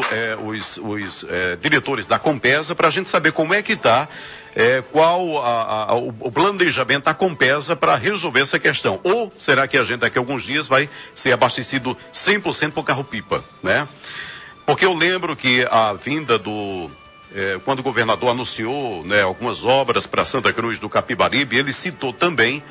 os diretores da Compesa para a gente saber como é que está, qual o planejamento da Compesa para resolver essa questão. Ou será que a gente daqui a alguns dias vai ser abastecido 100% por carro-pipa, né? Porque eu lembro que a vinda quando o governador anunciou, né, algumas obras para Santa Cruz do Capibaribe, ele citou também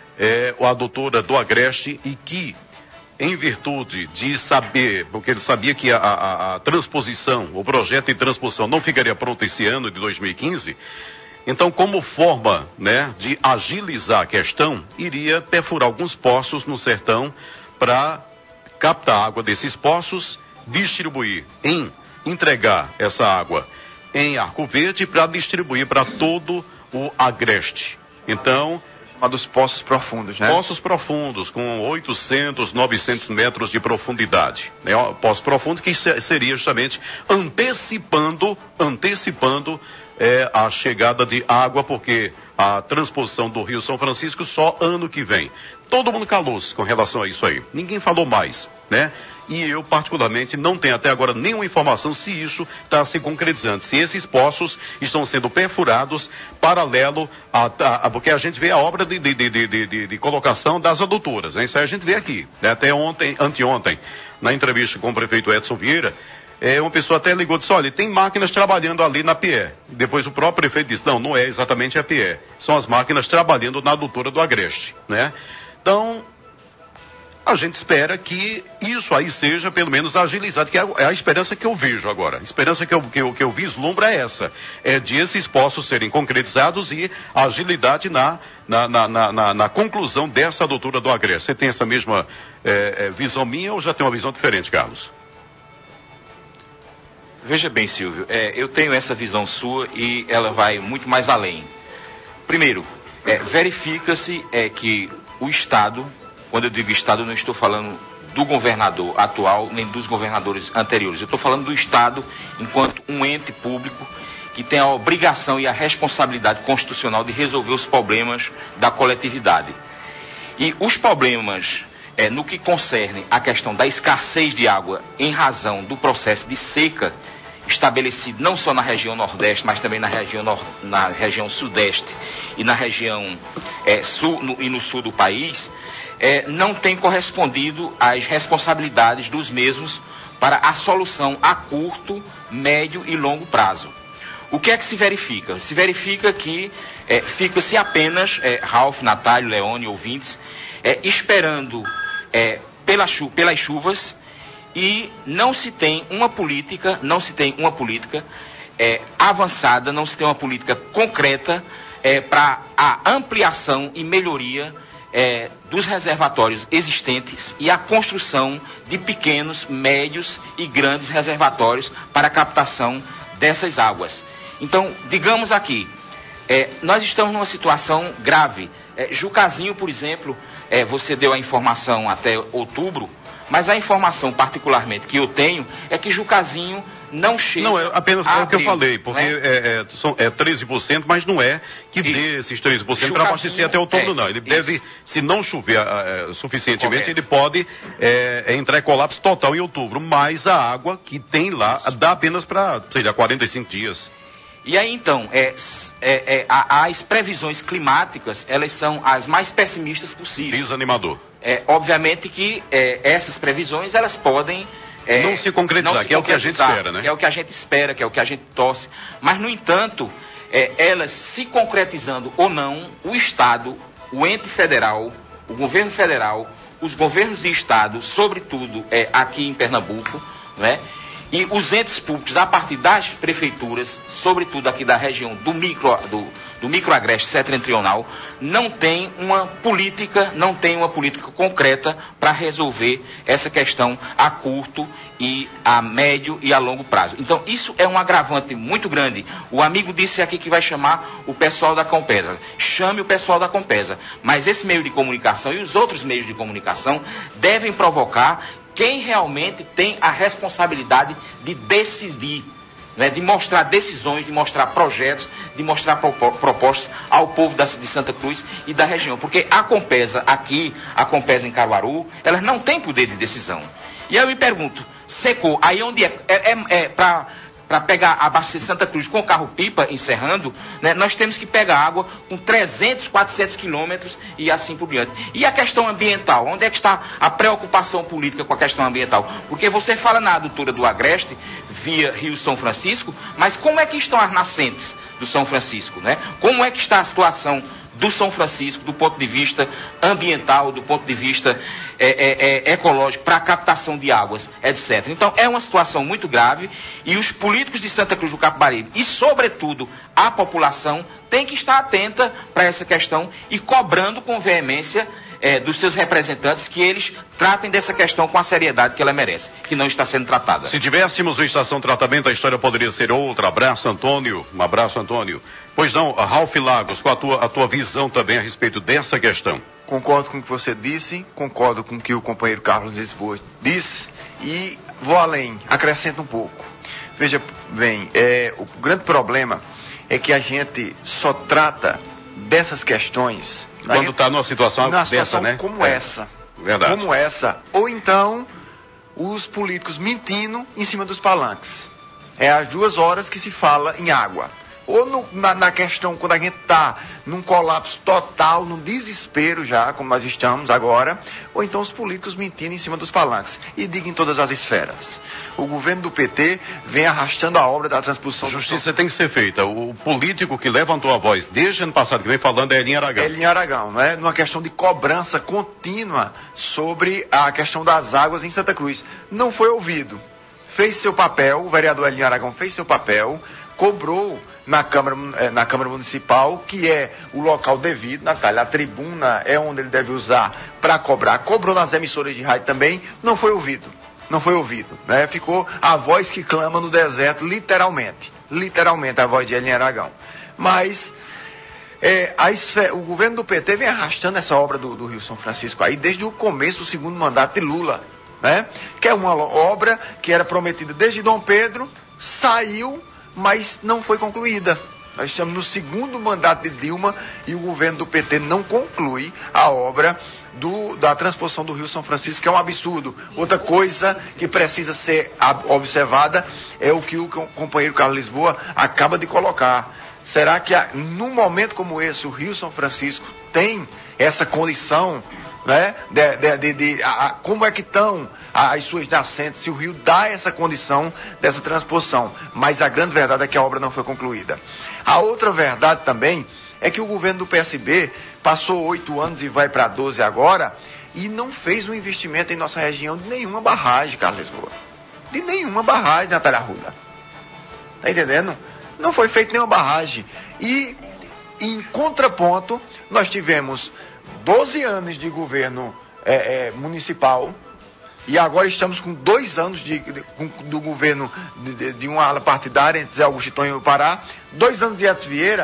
a doutora do Agreste e que, em virtude de saber, porque ele sabia que a transposição, o projeto de transposição não ficaria pronto esse ano de 2015, então como forma, né, de agilizar a questão, iria perfurar alguns poços no sertão para captar a água desses poços, distribuir, entregar essa água em Arco Verde para distribuir para todo o Agreste. Então, uma dos poços profundos, né? Poços profundos, com 800, 900 metros de profundidade. Né? Poços profundos que seria justamente antecipando a chegada de água, porque a transposição do Rio São Francisco só ano que vem. Todo mundo calou-se com relação a isso aí. Ninguém falou mais, né? E eu, particularmente, não tenho até agora nenhuma informação se isso está se concretizando, se esses poços estão sendo perfurados paralelo porque a gente vê a obra de colocação das adutoras, né? Isso aí a gente vê aqui, né? Até anteontem, na entrevista com o prefeito Edson Vieira, uma pessoa até ligou e disse, olha, tem máquinas trabalhando ali na PE. Depois o próprio prefeito disse, não é exatamente a PE, são as máquinas trabalhando na adutora do Agreste, né? Então, a gente espera que isso aí seja pelo menos agilizado, que é a esperança que eu vejo agora. A esperança que eu vislumbro é essa, de esses poços serem concretizados e a agilidade na conclusão dessa adutora do Agreste. Você tem essa mesma visão minha ou já tem uma visão diferente, Carlos? Veja bem, Silvio, eu tenho essa visão sua e ela vai muito mais além. Primeiro, verifica-se que o Estado, quando eu digo Estado, eu não estou falando do governador atual, nem dos governadores anteriores. Eu estou falando do Estado enquanto um ente público que tem a obrigação e a responsabilidade constitucional de resolver os problemas da coletividade. E os problemas, no que concerne a questão da escassez de água em razão do processo de seca estabelecido não só na região Nordeste, mas também na região Sudeste e na região Sul e no Sul do país, não tem correspondido às responsabilidades dos mesmos para a solução a curto, médio e longo prazo. O que é que se verifica? Se verifica que fica-se apenas, Ralf, Natália, Leone, ouvintes, esperando pelas chuvas e não se tem uma política avançada, não se tem uma política concreta para a ampliação e melhoria dos reservatórios existentes e a construção de pequenos, médios e grandes reservatórios para a captação dessas águas. Então, digamos aqui, nós estamos numa situação grave. Jucazinho, por exemplo, você deu a informação até outubro, mas a informação particularmente que eu tenho é que Jucazinho não chega. Não, é apenas o que eu falei, porque é 13%, mas não é que dê esses 13% para abastecer até outubro, não. Ele deve, se não chover suficientemente, ele pode entrar em colapso total em outubro, mas a água que tem lá dá apenas para, sei lá, 45 dias. E aí, então, as previsões climáticas, elas são as mais pessimistas possíveis. Desanimador. Obviamente que essas previsões, elas podem... não se concretizar, que é o que a gente espera, né? Que é o que a gente espera, que é o que a gente torce. Mas, no entanto, elas se concretizando ou não, o Estado, o ente federal, o governo federal, os governos de Estado, sobretudo aqui em Pernambuco, né? E os entes públicos, a partir das prefeituras, sobretudo aqui da região do microagreste setentrional, não tem uma política concreta para resolver essa questão a curto e a médio e a longo prazo. Então, isso é um agravante muito grande. O amigo disse aqui que vai chamar o pessoal da Compesa. Chame o pessoal da Compesa. Mas esse meio de comunicação e os outros meios de comunicação devem provocar quem realmente tem a responsabilidade de decidir, né, de mostrar decisões, de mostrar projetos, de mostrar propostas ao povo de Santa Cruz e da região. Porque a Compesa aqui, a Compesa em Caruaru, elas não têm poder de decisão. E aí eu me pergunto, secou, aí onde para pegar, abastecer Santa Cruz com carro-pipa, encerrando, né, nós temos que pegar água com 300, 400 quilômetros e assim por diante. E a questão ambiental? Onde é que está a preocupação política com a questão ambiental? Porque você fala na adutora do Agreste, via Rio São Francisco, mas como é que estão as nascentes do São Francisco, né? Como é que está a situação do São Francisco, do ponto de vista ambiental, do ponto de vista ecológico, para a captação de águas, etc. Então, é uma situação muito grave e os políticos de Santa Cruz do Capibaribe e, sobretudo, a população tem que estar atenta para essa questão e cobrando com veemência dos seus representantes que eles tratem dessa questão com a seriedade que ela merece, que não está sendo tratada. Se tivéssemos uma estação de tratamento, a história poderia ser outra. Abraço, Antônio. Um abraço, Antônio. Pois não, Ralph Lagos, com a tua visão também a respeito dessa questão. Concordo com o que você disse, concordo com o que o companheiro Carlos Lisboa disse e vou além, acrescento um pouco. Veja bem, o grande problema é que a gente só trata dessas questões quando está numa situação dessa, né? Como essa. Verdade. Como essa. Ou então, os políticos mentindo em cima dos palanques. É às 2 horas que se fala em água. Ou na questão, quando a gente está num colapso total, num desespero já, como nós estamos agora, ou então os políticos mentindo em cima dos palanques. E diga em todas as esferas. O governo do PT vem arrastando a obra da transposição. Justiça tem que ser feita. O político que levantou a voz desde ano passado, que vem falando, é Elinho Aragão. Elinho Aragão, né? Numa questão de cobrança contínua sobre a questão das águas em Santa Cruz. Não foi ouvido. Fez seu papel, o vereador Elinho Aragão fez seu papel, cobrou na Câmara Municipal, que é o local devido, Natália, a tribuna é onde ele deve usar para cobrar. Cobrou nas emissoras de rádio também, não foi ouvido. Não foi ouvido, né? Ficou a voz que clama no deserto, literalmente a voz de Elinho Aragão. Mas o governo do PT vem arrastando essa obra do Rio São Francisco aí desde o começo do segundo mandato de Lula, né? Que é uma obra que era prometida desde Dom Pedro, saiu, mas não foi concluída. Nós estamos no segundo mandato de Dilma e o governo do PT não conclui a obra da transposição do Rio São Francisco, que é um absurdo. Outra coisa que precisa ser observada é o que o companheiro Carlos Lisboa acaba de colocar. Será que num momento como esse o Rio São Francisco tem essa condição, né, como é que estão as suas nascentes, se o rio dá essa condição dessa transposição? Mas a grande verdade é que a obra não foi concluída. A outra verdade também é que o governo do PSB passou 8 anos e vai para 12 agora e não fez um investimento em nossa região de nenhuma barragem, Carlos Lisboa. De nenhuma barragem, Natália Arruda. Tá entendendo? Não foi feita nenhuma barragem. E, em contraponto, nós tivemos 12 anos de governo municipal e agora estamos com 2 anos do governo de uma ala partidária entre Zé Augusto e Tonho Pará, 2 anos de Edson Vieira,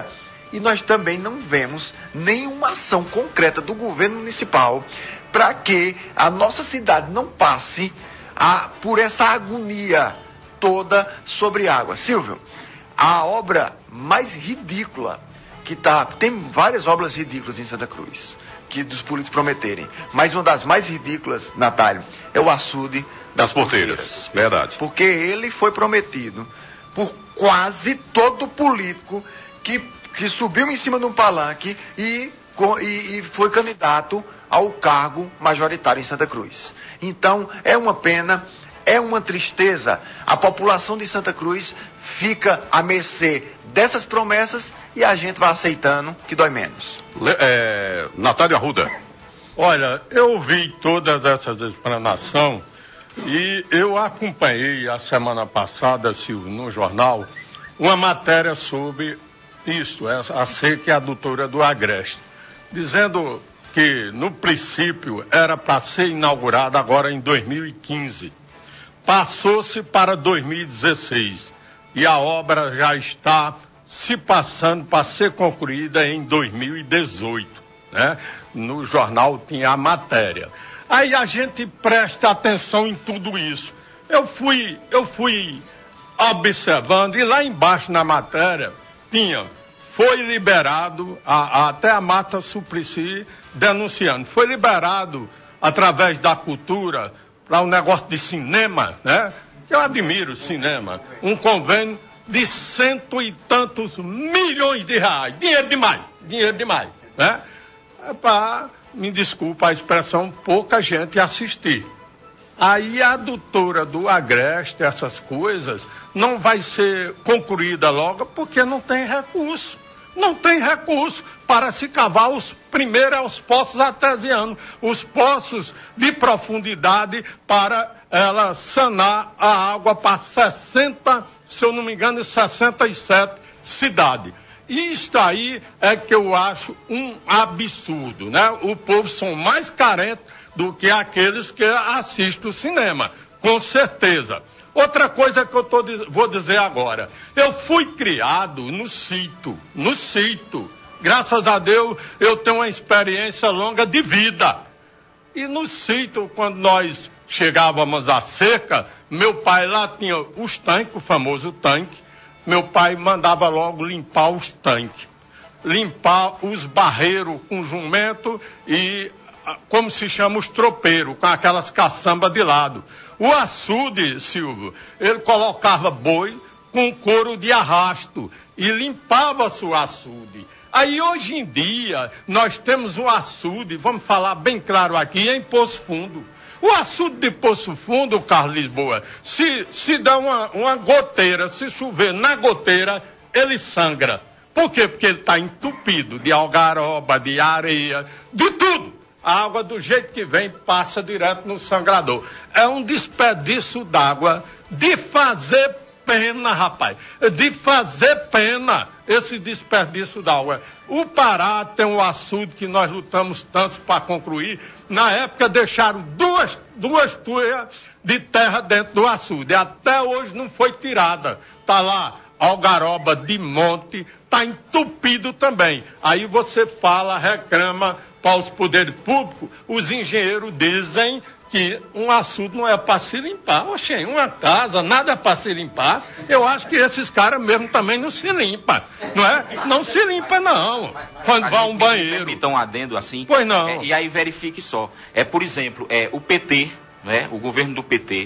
E nós também não vemos nenhuma ação concreta do governo municipal para que a nossa cidade não passe por essa agonia toda sobre água. Silvio, a obra mais ridícula tem várias obras ridículas em Santa Cruz, que dos políticos prometerem, mas uma das mais ridículas, Natália, é o açude das porteiras. Verdade. Porque ele foi prometido por quase todo político que subiu em cima de um palanque e foi candidato ao cargo majoritário em Santa Cruz. Então, é uma pena, é uma tristeza. A população de Santa Cruz fica à mercê dessas promessas e a gente vai aceitando, que dói menos. Natália Arruda. Olha, eu vi todas essas explanações e eu acompanhei a semana passada, Silvio, no jornal, uma matéria sobre isso, a seca e a adutora do Agreste, dizendo que, no princípio, era para ser inaugurada agora em 2015. Passou-se para 2016 e a obra já está se passando para ser concluída em 2018, né? No jornal tinha a matéria. Aí a gente presta atenção em tudo isso. Eu fui observando e lá embaixo na matéria foi liberado, até a Marta Suplicy denunciando, foi liberado através da cultura para um negócio de cinema, né? Que eu admiro cinema, um convênio de 100 e tantos milhões de reais, dinheiro demais, né? É para, me desculpa a expressão, pouca gente assistir. Aí a adutora do Agreste, essas coisas, não vai ser concluída logo porque não tem recurso. Não tem recurso para se cavar os poços artesianos, os poços de profundidade para ela sanar a água para 60, se eu não me engano, 67 cidades. Isto aí é que eu acho um absurdo, né? O povo são mais carentes do que aqueles que assistem o cinema, com certeza. Outra coisa que eu vou dizer agora, eu fui criado no sítio, graças a Deus eu tenho uma experiência longa de vida. E no sítio, quando nós chegávamos à seca, meu pai lá tinha os tanques, o famoso tanque, meu pai mandava logo limpar os tanques, limpar os barreiros com jumento e, como se chama, os tropeiros, com aquelas caçambas de lado. O açude, Silvio, ele colocava boi com couro de arrasto e limpava-se o açude. Aí hoje em dia nós temos um açude, vamos falar bem claro aqui, em Poço Fundo. O açude de Poço Fundo, Carlos Lisboa, se dá uma goteira, se chover na goteira, ele sangra. Por quê? Porque ele está entupido de algaroba, de areia, de tudo. A água, do jeito que vem, passa direto no sangrador. É um desperdício d'água de fazer pena, rapaz. De fazer pena esse desperdício d'água. O Pará tem um açude que nós lutamos tanto para concluir. Na época deixaram duas tuias de terra dentro do açude. Até hoje não foi tirada. Está lá algaroba de monte, está entupido também. Aí você fala, reclama para os poderes públicos, os engenheiros dizem que um açude não é para se limpar. Oxe, uma casa, nada é para se limpar. Eu acho que esses caras mesmo também não se limpam, não é? Não se limpa, não, quando vai a um banheiro. Então, adendo assim. Pois não. E aí verifique só. Por exemplo, o PT, né, o governo do PT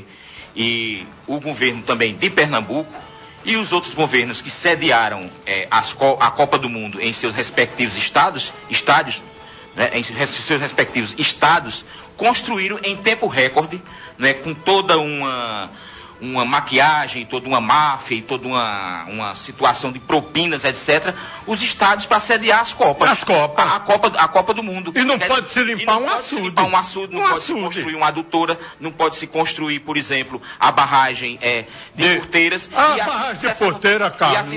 e o governo também de Pernambuco e os outros governos que sediaram a Copa do Mundo em seus respectivos estádios, né, em seus respectivos estados, construíram em tempo recorde, né, com toda uma maquiagem, toda uma máfia e toda uma situação de propinas, etc., os estádios para sediar as Copas. A Copa do Mundo. E não pode se limpar um açude. Não pode se construir uma adutora, não pode se construir, por exemplo, a barragem de Porteiras. A barragem de Porteira, Carlos,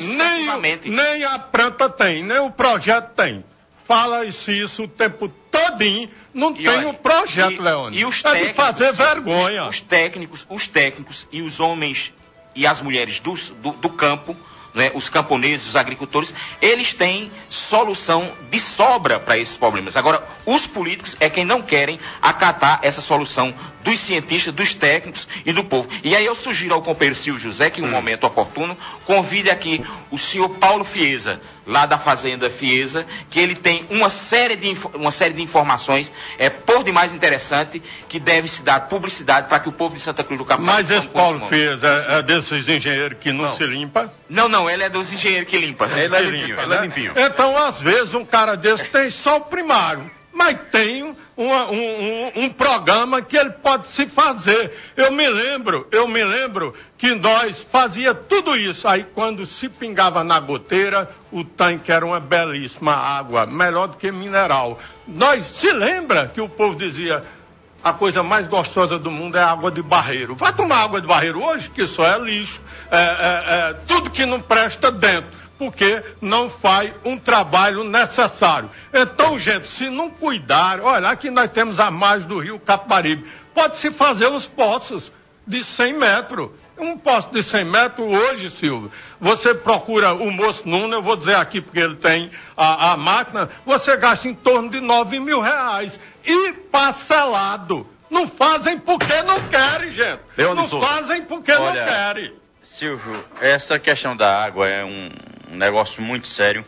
nem a planta tem, nem o projeto tem. Fala-se isso o tempo todinho, não tem um projeto, Leônidas. E os técnicos, é de fazer vergonha. Os técnicos e os homens e as mulheres do campo né, os camponeses, os agricultores, eles têm solução de sobra para esses problemas. Agora, os políticos é quem não querem acatar essa solução dos cientistas, dos técnicos e do povo. E aí eu sugiro ao companheiro Silvio José que, em um momento oportuno, convide aqui o senhor Paulo Fiesa, lá da Fazenda Fiesa, que ele tem uma série de informações por demais interessante, que deve se dar publicidade para que o povo de Santa Cruz do Capão... Mas esse Paulo Fiesa é desses engenheiros que não se limpa? Não, ele é dos engenheiros que limpa. Ele é limpinho. Então, às vezes, um cara desse tem só o primário, mas tem um programa que ele pode se fazer. Eu me lembro que nós fazia tudo isso. Aí quando se pingava na goteira, o tanque era uma belíssima água, melhor do que mineral. Nós se lembra que o povo dizia: a coisa mais gostosa do mundo é a água de barreiro. Vai tomar água de barreiro hoje, que só é lixo, tudo que não presta dentro, porque não faz um trabalho necessário. Então, gente, se não cuidar, olha, aqui nós temos a margem do rio Capibaribe, pode-se fazer os poços de 100 metros. Um poço de 100 metros hoje, Silvio, você procura o moço Nuno, eu vou dizer aqui porque ele tem a máquina, você gasta em torno de R$9.000. E parcelado. Não fazem porque não querem, gente. Fazem porque não querem. Silvio, essa questão da água é um negócio muito sério.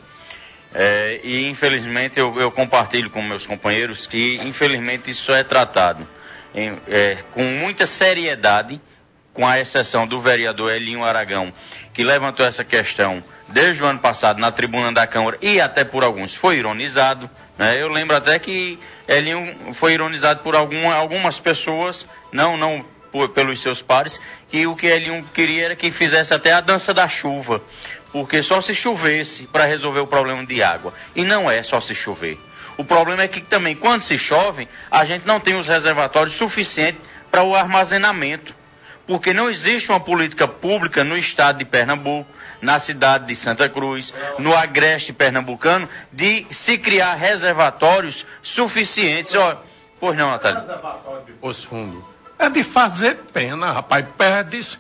E infelizmente eu compartilho com meus companheiros que infelizmente isso é tratado com muita seriedade, com a exceção do vereador Elinho Aragão, que levantou essa questão desde o ano passado na tribuna da Câmara e até por alguns foi ironizado. Eu lembro até que Elinho foi ironizado por algumas pessoas, não pelos seus pares, que o que Elinho queria era que fizesse até a dança da chuva, porque só se chovesse para resolver o problema de água. E não é só se chover. O problema é que também, quando se chove, a gente não tem os reservatórios suficientes para o armazenamento, porque não existe uma política pública no estado de Pernambuco, na cidade de Santa Cruz, no agreste pernambucano, de se criar reservatórios suficientes. Pois não, Natália? Reservatório de Poço Fundo é de fazer pena, rapaz. Perde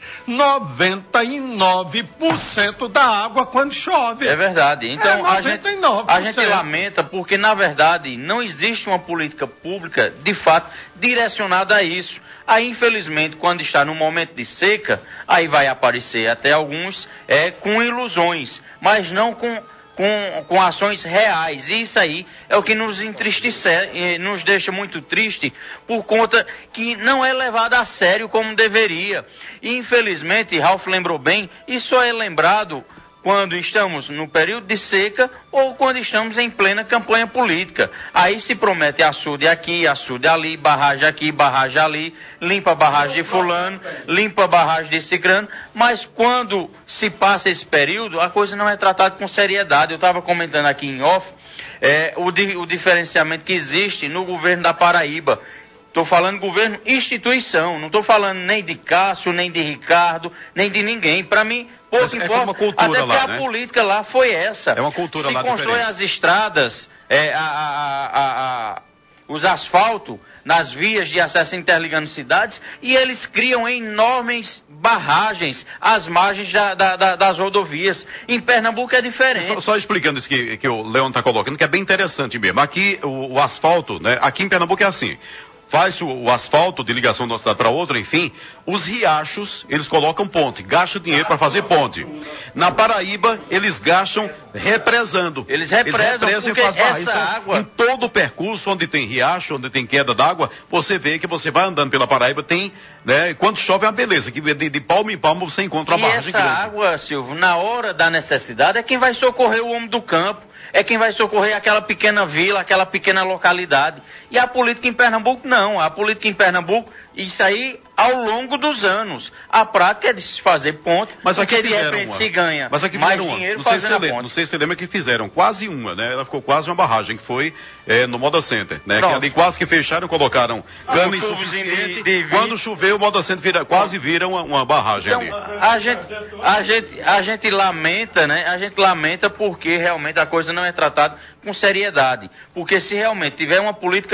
99% da água quando chove. É verdade. Então a gente lamenta porque, na verdade, não existe uma política pública, de fato, direcionada a isso. Aí, infelizmente, quando está no momento de seca, aí vai aparecer até alguns com ilusões, mas não com ações reais. E isso aí é o que nos entristece, nos deixa muito triste, por conta que não é levado a sério como deveria. E, infelizmente, Ralf lembrou bem, isso é lembrado quando estamos no período de seca ou quando estamos em plena campanha política. Aí se promete açude aqui, açude ali, barragem aqui, barragem ali, limpa a barragem de fulano, limpa a barragem de cicrano, mas quando se passa esse período, a coisa não é tratada com seriedade. Eu estava comentando aqui em off o diferenciamento que existe no governo da Paraíba. Estou falando governo instituição, não estou falando nem de Cássio, nem de Ricardo, nem de ninguém. Para mim, pouco importa, uma cultura até lá, que a política lá foi essa. É uma cultura lá diferente. Se constrói as estradas, os asfaltos nas vias de acesso interligando cidades, e eles criam enormes barragens às margens das rodovias. Em Pernambuco é diferente. Só explicando isso que o Leon está colocando, que é bem interessante mesmo. Aqui o asfalto, né? Aqui em Pernambuco é assim. Faz o asfalto de ligação de uma cidade para outra, enfim, os riachos, eles colocam ponte, gastam dinheiro para fazer ponte. Na Paraíba, eles gastam represando. Eles represam porque essa água... Em todo o percurso, onde tem riacho, onde tem queda d'água, você vê que você vai andando pela Paraíba, tem, né, quando chove é uma beleza, que de palmo em palmo você encontra uma barragem grande. E essa água, Silvio, na hora da necessidade, é quem vai socorrer o homem do campo. É quem vai socorrer aquela pequena vila, aquela pequena localidade. E a política em Pernambuco, não. A política em Pernambuco, isso aí ao longo dos anos. A prática é de se fazer ponte, mas aqui de repente se ganha mais dinheiro fazendo a ponte. Não sei se você lembra que fizeram quase uma, né? Ela ficou quase uma barragem, que foi no Moda Center, né? Que ali quase que fecharam, colocaram cano insuficiente. Quando choveu, o Moda Center quase vira uma barragem então, ali. A gente lamenta, né? A gente lamenta porque realmente a coisa não é tratada com seriedade. Porque se realmente tiver uma política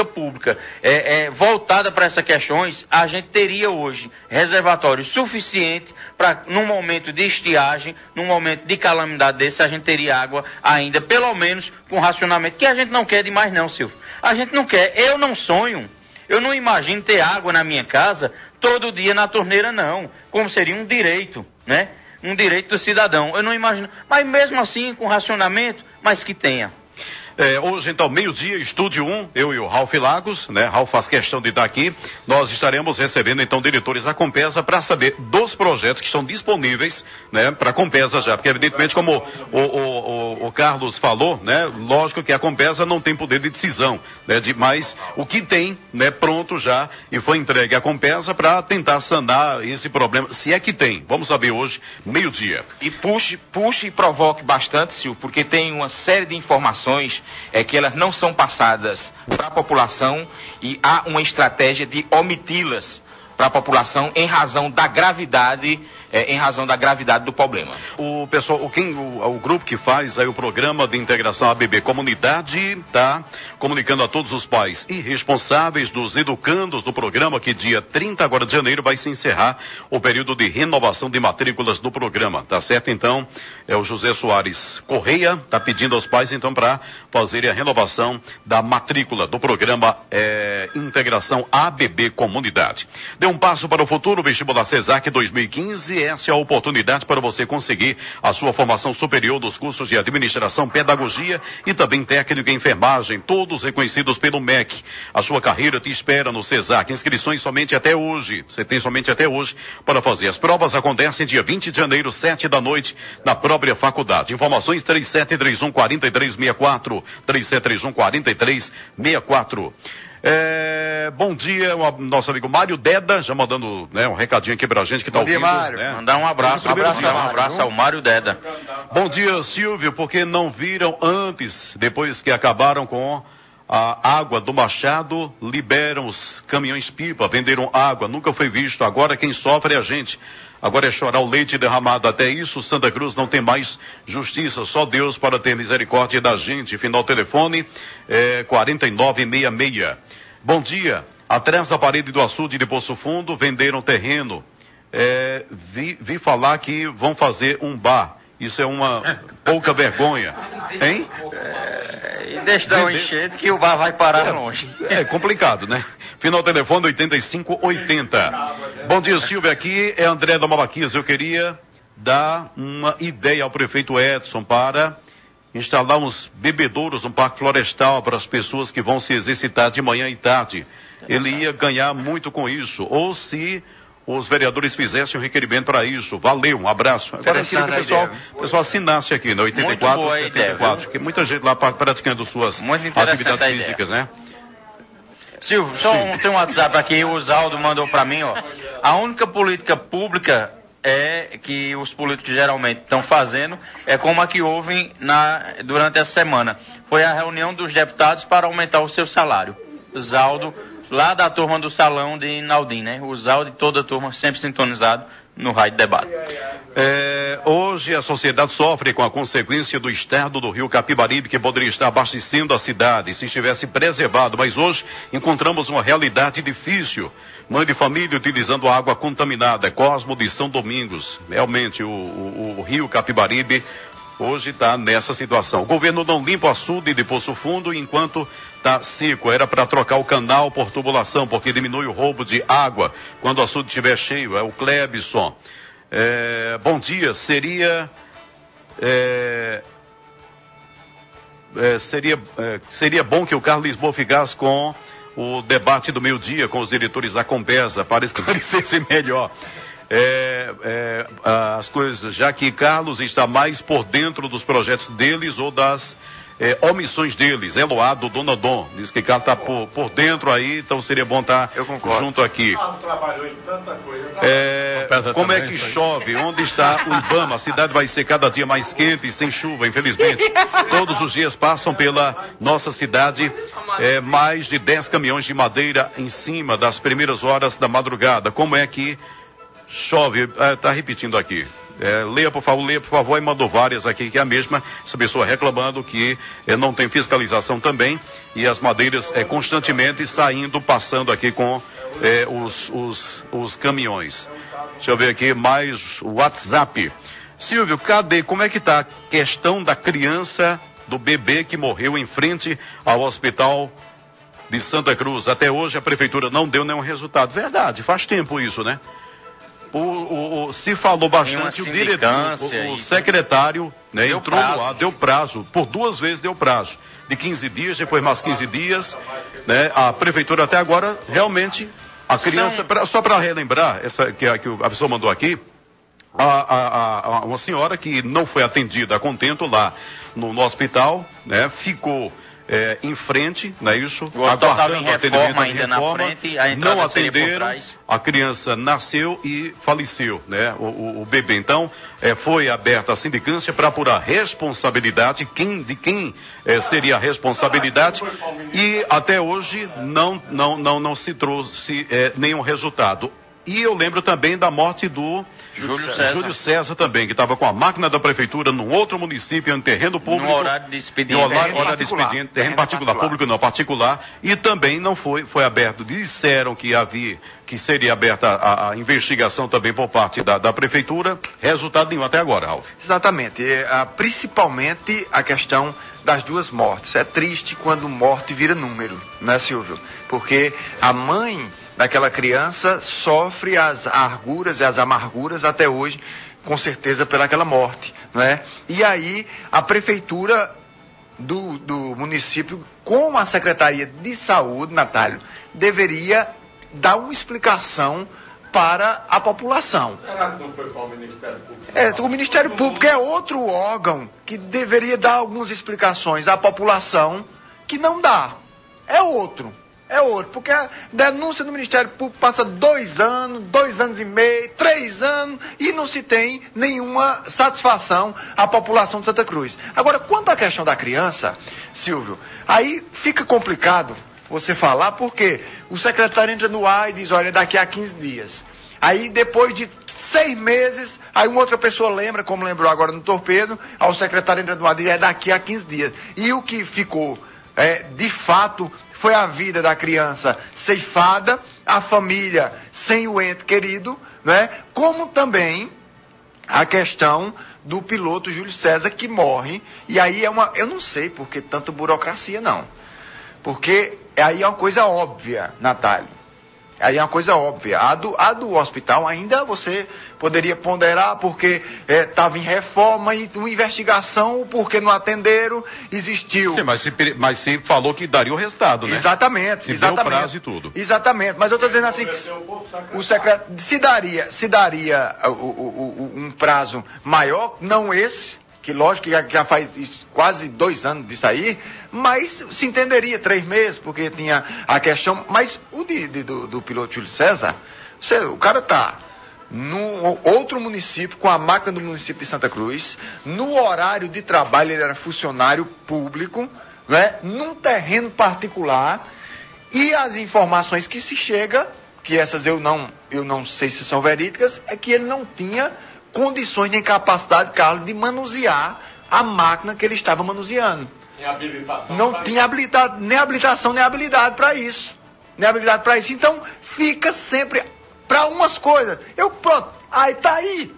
pública voltada para essas questões, a gente teria hoje reservatório suficiente para, num momento de estiagem, num momento de calamidade desse, a gente teria água ainda, pelo menos com racionamento, que a gente não quer demais não, Silvio. A gente não quer, eu não sonho, eu não imagino ter água na minha casa todo dia na torneira não, como seria um direito, né? Um direito do cidadão, eu não imagino, mas mesmo assim com racionamento, mas que tenha. Hoje, então, meio-dia, Estúdio 1, eu e o Ralf Lagos, né? Ralf faz questão de estar aqui. Nós estaremos recebendo, então, diretores da Compesa para saber dos projetos que estão disponíveis, né? Para a Compesa já, porque, evidentemente, como o Carlos falou, né? Lógico que a Compesa não tem poder de decisão, né? Mas o que tem, né? Pronto já e foi entregue à Compesa para tentar sanar esse problema, se é que tem. Vamos saber hoje, meio-dia. E puxe e provoque bastante, Silvio, porque tem uma série de informações que elas não são passadas para a população e há uma estratégia de omiti-las para a população em razão da gravidade do problema. O pessoal, o grupo que faz aí o programa de integração ABB Comunidade está comunicando a todos os pais e responsáveis dos educandos do programa que dia 30 agora de janeiro vai se encerrar o período de renovação de matrículas do programa, tá certo? Então, o José Soares Correia está pedindo aos pais então para fazerem a renovação da matrícula do programa Integração ABB Comunidade. Dê um passo para o futuro, vestibular CESAC 2015, essa é a oportunidade para você conseguir a sua formação superior dos cursos de administração, pedagogia e também técnico em enfermagem, todos reconhecidos pelo MEC. A sua carreira te espera no CESAC, inscrições somente até hoje, você tem somente até hoje para fazer. As provas acontecem dia 20 de janeiro, 7 da noite, na própria faculdade. Informações 3731-4364, 3731-4364. Bom dia, nosso amigo Mário Deda, já mandando, né, um recadinho aqui pra gente que tá ouvindo. Bom dia, Mário. Né? Mandar um abraço ao Mário Deda. Bom dia, Silvio, porque não viram antes, depois que acabaram com a água do Machado, liberam os caminhões-pipa, venderam água, nunca foi visto, agora quem sofre é a gente. Agora é chorar o leite derramado. Até isso, Santa Cruz não tem mais justiça. Só Deus para ter misericórdia da gente. Final telefone 4966. Bom dia. Atrás da parede do açude de Poço Fundo, venderam terreno. Vi falar que vão fazer um bar. Isso é uma pouca vergonha. Hein? E deixa dar um enchente que o bar vai parar longe. É complicado, né? Final telefone 8580. Bom dia, Silvio. Aqui é André da Malaquias. Eu queria dar uma ideia ao prefeito Edson para instalar uns bebedouros no Parque Florestal para as pessoas que vão se exercitar de manhã e tarde. Ele ia ganhar muito com isso. Ou se os vereadores fizessem um requerimento para isso. Valeu, um abraço. Agora eu queria que o pessoal assinasse aqui, né? 84, 74, que muita gente lá praticando suas atividades físicas, né? Silvio, tem um WhatsApp aqui, o Zaldo mandou para mim, ó. A única política pública que os políticos geralmente estão fazendo é como a que houve durante essa semana. Foi a reunião dos deputados para aumentar o seu salário. O Zaldo, lá da turma do salão de Inaldim, né? O Zaldo e toda a turma sempre sintonizado no Rádio Debate. Hoje a sociedade sofre com a consequência do estado do rio Capibaribe, que poderia estar abastecendo a cidade se estivesse preservado, mas hoje encontramos uma realidade difícil. Mãe de família utilizando água contaminada. Cosmo de São Domingos. Realmente o rio Capibaribe hoje está nessa situação. O governo não limpa o açude de Poço Fundo enquanto está seco. Era para trocar o canal por tubulação, porque diminui o roubo de água quando o açude estiver cheio. É o Clebson. Bom dia. Seria bom que o Carlos Lisboa ficasse com o debate do meio-dia com os diretores da Compesa para esclarecer melhor as coisas, já que Carlos está mais por dentro dos projetos deles ou das omissões deles. Eloado Dona Dom diz que Carlos está por dentro aí, então seria bom estar junto aqui. Como é que chove? Onde está o Ibama? A cidade vai ser cada dia mais quente e sem chuva, infelizmente. Todos os dias passam pela nossa cidade mais de 10 caminhões de madeira em cima das primeiras horas da madrugada. Como é que chove? Está repetindo aqui. Leia por favor, e mandou várias aqui, que é a mesma, essa pessoa reclamando que não tem fiscalização também, e as madeiras constantemente passando aqui com os caminhões. Deixa eu ver aqui mais o WhatsApp. Silvio, como é que está a questão da criança, do bebê que morreu em frente ao hospital de Santa Cruz? Até hoje a prefeitura não deu nenhum resultado. Verdade, faz tempo isso, né? Se falou bastante, o diretor, o secretário, né, entrou no ar, deu prazo, por 2 vezes deu prazo, de 15 dias, depois mais 15 dias, né? A prefeitura até agora, realmente, a criança, só para relembrar, que a pessoa mandou aqui, uma senhora que não foi atendida a contento lá no hospital, né, ficou em frente, não é isso? Aguardando atendimento ainda na frente, a não atenderam, a criança nasceu e faleceu, né? O bebê. Então, foi aberta a sindicância para apurar responsabilidade, de quem seria a responsabilidade, e até hoje não se trouxe nenhum resultado. E eu lembro também da morte do Júlio César também, que estava com a máquina da prefeitura num outro município, em terreno público. No horário de expediente. Terreno particular, público não, particular. E também não foi aberto. Disseram que seria aberta a investigação também por parte da prefeitura. Resultado nenhum até agora, Ralf. Exatamente. Principalmente a questão das 2 mortes. É triste quando morte vira número, né, Silvio? Porque a mãe daquela criança sofre as arguras e as amarguras até hoje, com certeza, pelaquela morte, não é? E aí a prefeitura do município, com a Secretaria de Saúde, Natálio, deveria dar uma explicação para a população. Será que não foi para o Ministério Público? O Ministério Público é outro órgão que deveria dar algumas explicações à população, que não dá. É outro, porque a denúncia do Ministério Público passa 2 anos, 2 anos e meio, 3 anos, e não se tem nenhuma satisfação à população de Santa Cruz. Agora, quanto à questão da criança, Silvio, aí fica complicado você falar, porque o secretário entra no ar e diz, olha, daqui a 15 dias. Aí, depois de 6 meses, aí uma outra pessoa lembra, como lembrou agora no Torpedo, aí o secretário entra no ar e diz, daqui a 15 dias. E o que ficou, de fato, foi a vida da criança ceifada, a família sem o ente querido, né? Como também a questão do piloto Júlio César, que morre, e aí eu não sei por que tanta burocracia, não. Porque aí é uma coisa óbvia, Natália. Aí é uma coisa óbvia. A do hospital ainda você poderia ponderar, porque estava em reforma e uma investigação, porque não atenderam, existiu. Sim, mas se falou que daria o resultado, né? Exatamente. Deu prazo e tudo. Exatamente, mas eu estou dizendo assim, que o secretário, se daria um prazo maior, não esse, que lógico que já faz quase 2 anos disso aí, mas se entenderia 3 meses, porque tinha a questão, mas o do piloto Júlio César, o cara está num outro município, com a máquina do município de Santa Cruz, no horário de trabalho ele era funcionário público, né, num terreno particular, e as informações que se chega, que essas eu não sei se são verídicas, é que ele não tinha condições nem capacidade, Carlos, de manusear a máquina que ele estava manuseando. Não tinha nem habilitação, nem habilidade para isso. Então, fica sempre para umas coisas. Pronto, aí tá aí.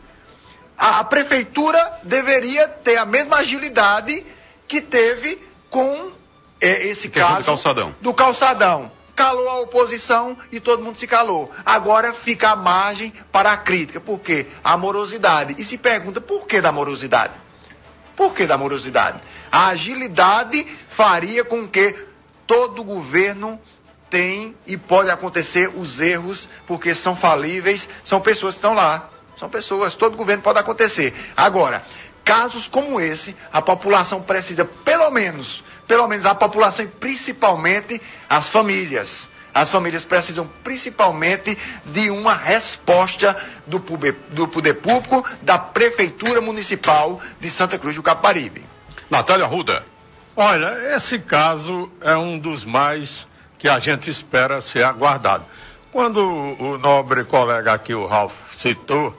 A prefeitura deveria ter a mesma agilidade que teve com esse caso do calçadão. Calou a oposição e todo mundo se calou. Agora fica a margem para a crítica. Por quê? A morosidade. E se pergunta, por que da morosidade? Por que da morosidade? A agilidade faria com que todo governo tem e pode acontecer os erros, porque são falíveis, são pessoas que estão lá. São pessoas, todo governo pode acontecer. Agora, casos como esse, a população precisa, pelo menos a população e principalmente as famílias. As famílias precisam principalmente de uma resposta do poder público, da Prefeitura Municipal de Santa Cruz do Capibaribe. Natália Arruda. Olha, esse caso é um dos mais que a gente espera ser aguardado. Quando o nobre colega aqui, o Ralf, citou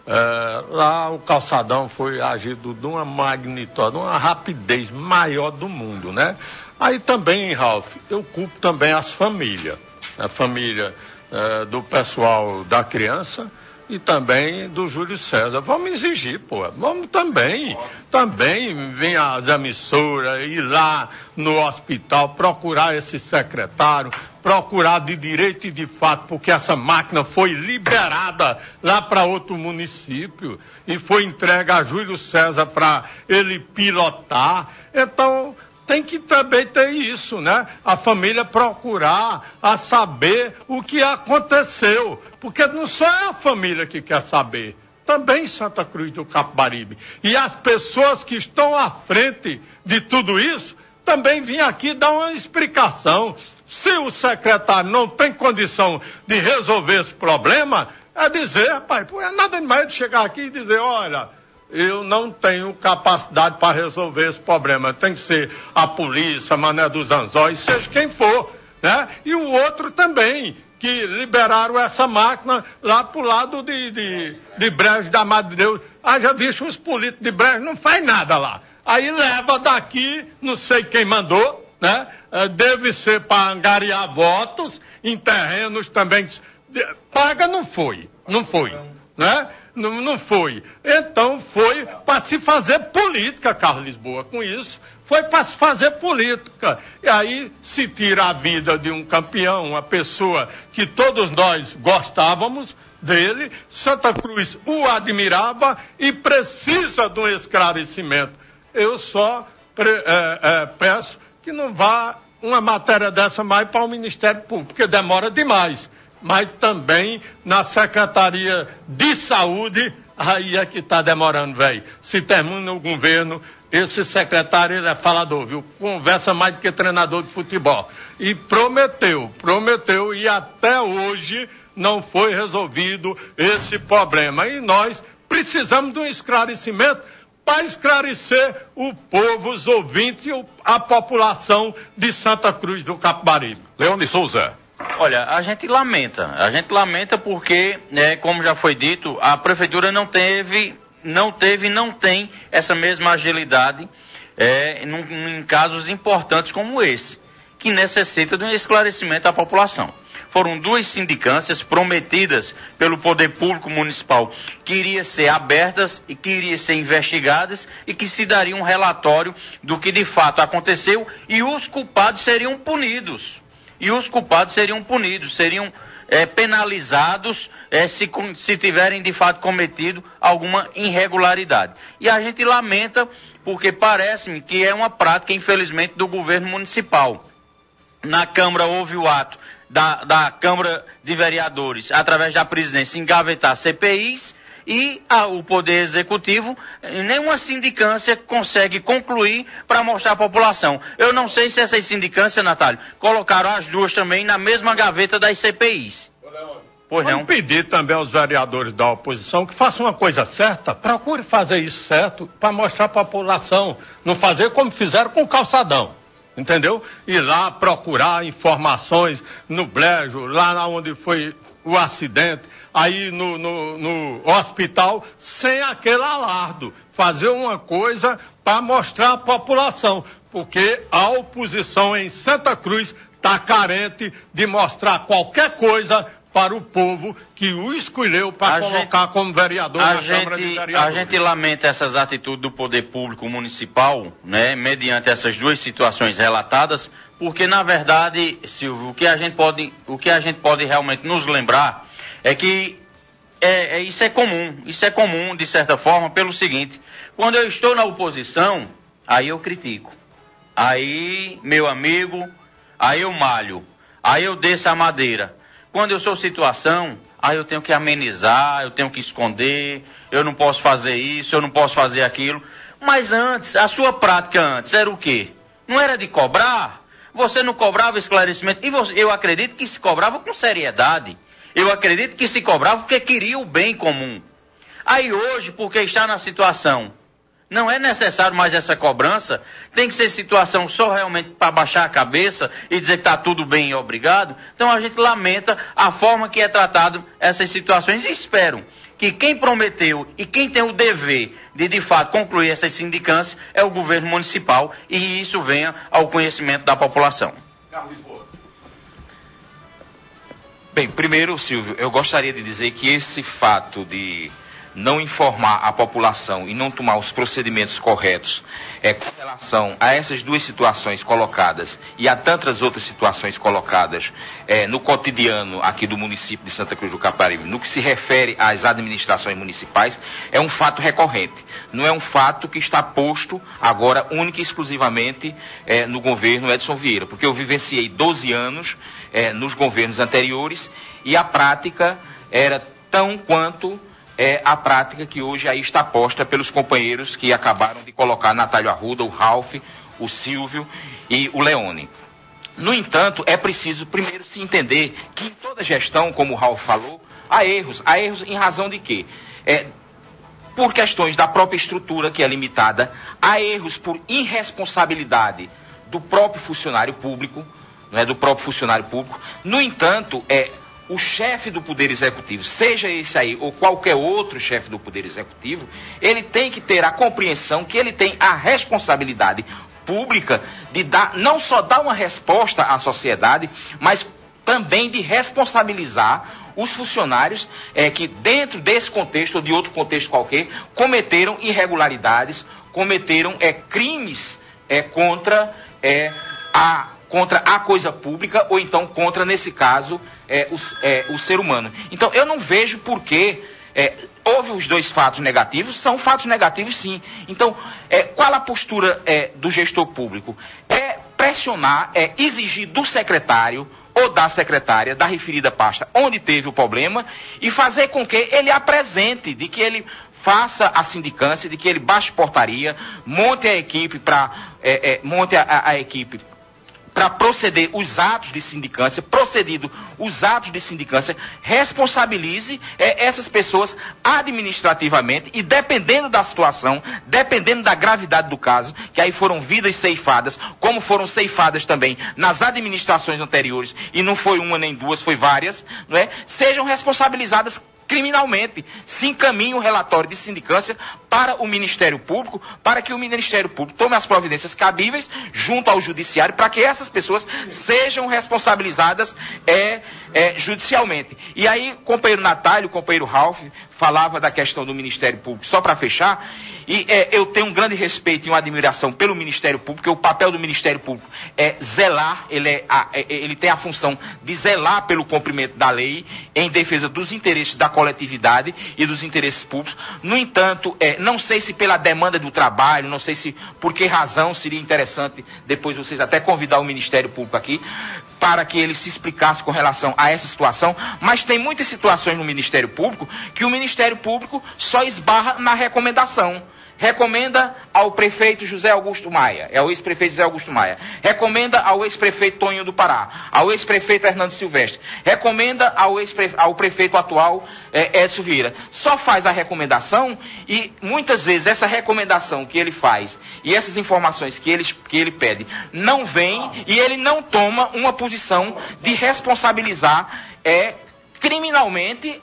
Lá o calçadão foi agido de uma magnitude, de uma rapidez maior do mundo, né? Aí também, Ralf, eu culpo também as famílias. A família do pessoal da criança e também do Júlio César. Vamos exigir, pô. Vamos também vir as emissoras, ir lá no hospital, procurar esse secretário, procurar de direito e de fato, porque essa máquina foi liberada lá para outro município e foi entregue a Júlio César para ele pilotar. Então, tem que também ter isso, né? A família procurar a saber o que aconteceu. Porque não só é a família que quer saber, também Santa Cruz do Capibaribe. E as pessoas que estão à frente de tudo isso também vêm aqui dar uma explicação. Se o secretário não tem condição de resolver esse problema, é dizer, rapaz, é nada mais de chegar aqui e dizer, olha, eu não tenho capacidade para resolver esse problema. Tem que ser a polícia, Mané dos Anzóis, seja quem for, né? E o outro também, que liberaram essa máquina lá pro lado de Brejo da Madre de Deus. Já visto os políticos de Brejo, não faz nada lá. Aí leva daqui, não sei quem mandou, né? Deve ser para angariar votos em terrenos também. Paga não foi, né? Não foi. Então foi para se fazer política, Carlos Lisboa. Com isso, foi para se fazer política. E aí se tira a vida de um campeão, uma pessoa que todos nós gostávamos dele. Santa Cruz o admirava e precisa de um esclarecimento. Eu só peço que não vá uma matéria dessa mais para o Ministério Público, porque demora demais. Mas também na Secretaria de Saúde, aí é que está demorando, velho. Se termina o governo, esse secretário, ele é falador, viu? Conversa mais do que treinador de futebol. E prometeu, e até hoje não foi resolvido esse problema. E nós precisamos de um esclarecimento para esclarecer o povo, os ouvintes e a população de Santa Cruz do Capibaribe. Leone Souza. Olha, a gente lamenta porque, como já foi dito, a prefeitura não tem essa mesma agilidade em casos importantes como esse, que necessita de um esclarecimento à população. Foram 2 sindicâncias prometidas pelo Poder Público Municipal que iriam ser abertas e que iriam ser investigadas e que se daria um relatório do que de fato aconteceu e os culpados seriam punidos. Seriam penalizados se tiverem de fato cometido alguma irregularidade. E a gente lamenta porque parece-me que é uma prática, infelizmente, do governo municipal. Na Câmara houve o ato da Câmara de Vereadores, através da presidência, engavetar CPIs e o Poder Executivo, nenhuma sindicância consegue concluir para mostrar à população. Eu não sei se essas sindicâncias, Natália, colocaram as duas também na mesma gaveta das CPIs. Pois não. Vamos pedir também aos vereadores da oposição que façam uma coisa certa, procure fazer isso certo para mostrar à população, não fazer como fizeram com o calçadão. Entendeu? Ir lá procurar informações no Brejo, lá onde foi o acidente, aí no hospital, sem aquele alardo. Fazer uma coisa para mostrar à população, porque a oposição em Santa Cruz está carente de mostrar qualquer coisa para o povo que o escolheu para colocar como vereador na Câmara de Vereadores. A gente lamenta essas atitudes do Poder Público Municipal, né, mediante essas 2 situações relatadas, porque na verdade, Silvio, o que a gente pode realmente nos lembrar é que isso é comum de certa forma pelo seguinte: quando eu estou na oposição, aí eu critico, aí meu amigo, aí eu malho, aí eu desço a madeira. Quando eu sou situação, aí eu tenho que amenizar, eu tenho que esconder, eu não posso fazer isso, eu não posso fazer aquilo. Mas antes, a sua prática antes era o quê? Não era de cobrar? Você não cobrava esclarecimento? E eu acredito que se cobrava com seriedade. Eu acredito que se cobrava porque queria o bem comum. Aí hoje, porque está na situação, não é necessário mais essa cobrança, tem que ser situação só realmente para baixar a cabeça e dizer que está tudo bem e obrigado. Então a gente lamenta a forma que é tratado essas situações e espero que quem prometeu e quem tem o dever de fato, concluir essas sindicâncias é o governo municipal e isso venha ao conhecimento da população. Bem, primeiro, Silvio, eu gostaria de dizer que esse fato de não informar a população e não tomar os procedimentos corretos com relação a essas duas situações colocadas e a tantas outras situações colocadas no cotidiano aqui do município de Santa Cruz do Caparibe, no que se refere às administrações municipais, é um fato recorrente. Não é um fato que está posto agora única e exclusivamente no governo Edson Vieira, porque eu vivenciei 12 anos nos governos anteriores e a prática era tão quanto a prática que hoje aí está posta pelos companheiros que acabaram de colocar Natálio Arruda, o Ralph, o Silvio e o Leone. No entanto, é preciso primeiro se entender que em toda gestão, como o Ralph falou, há erros em razão de quê? Por questões da própria estrutura que é limitada, há erros por irresponsabilidade do próprio funcionário público, No entanto, o chefe do Poder Executivo, seja esse aí ou qualquer outro chefe do Poder Executivo, ele tem que ter a compreensão que ele tem a responsabilidade pública de não só dar uma resposta à sociedade, mas também de responsabilizar os funcionários que dentro desse contexto ou de outro contexto qualquer, cometeram irregularidades, cometeram crimes contra a coisa pública ou então contra, nesse caso, o ser humano. Então, eu não vejo por que houve os dois fatos negativos, são fatos negativos sim. Então, qual a postura do gestor público? Pressionar, exigir do secretário ou da secretária da referida pasta onde teve o problema e fazer com que ele apresente, de que ele faça a sindicância, de que ele baixe portaria, monte a equipe para proceder os atos de sindicância, responsabilize essas pessoas administrativamente e dependendo da situação, dependendo da gravidade do caso, que aí foram vidas ceifadas, como foram ceifadas também nas administrações anteriores, e não foi uma nem duas, foi várias, sejam responsabilizadas criminalmente, se encaminha um relatório de sindicância para o Ministério Público, para que o Ministério Público tome as providências cabíveis junto ao Judiciário, para que essas pessoas sejam responsabilizadas judicialmente. E aí, o companheiro Natálio, o companheiro Ralph, falava da questão do Ministério Público, só para fechar, e eu tenho um grande respeito e uma admiração pelo Ministério Público, porque o papel do Ministério Público é zelar, ele tem a função de zelar pelo cumprimento da lei, em defesa dos interesses da coletividade e dos interesses públicos. No entanto, não sei se pela demanda do trabalho, não sei se por que razão seria interessante depois vocês até convidar o Ministério Público aqui, para que ele se explicasse com relação a essa situação, mas tem muitas situações no Ministério Público que o Ministério Público só esbarra na recomendação. Recomenda ao prefeito José Augusto Maia, o ex-prefeito José Augusto Maia. Recomenda ao ex-prefeito Toninho do Pará, ao ex-prefeito Hernando Silvestre. Recomenda ao prefeito atual Edson Vieira. Só faz a recomendação e muitas vezes essa recomendação que ele faz e essas informações que ele pede não vem e ele não toma uma posição de responsabilizar criminalmente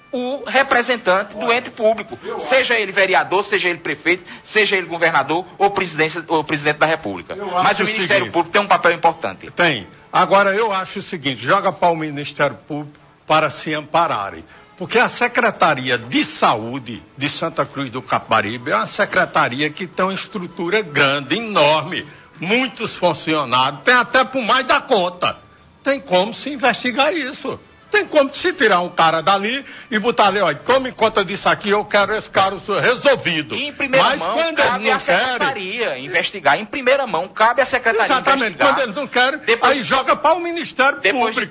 o representante do ente público, seja ele vereador, seja ele prefeito, seja ele governador ou presidente da República. Mas o Ministério Público tem um papel importante. Tem. Agora, eu acho o seguinte, joga para o Ministério Público para se ampararem. Porque a Secretaria de Saúde de Santa Cruz do Caparibe é uma secretaria que tem uma estrutura grande, enorme, muitos funcionários, tem até por mais da conta. Tem como se investigar isso. Tem como se tirar um cara dali e botar ali, olha, tome conta disso aqui, eu quero esse cara resolvido. E em primeira mão, cabe à Secretaria investigar. Em primeira mão, cabe à Secretaria investigar. Exatamente, quando eles não querem, aí joga para o Ministério Público.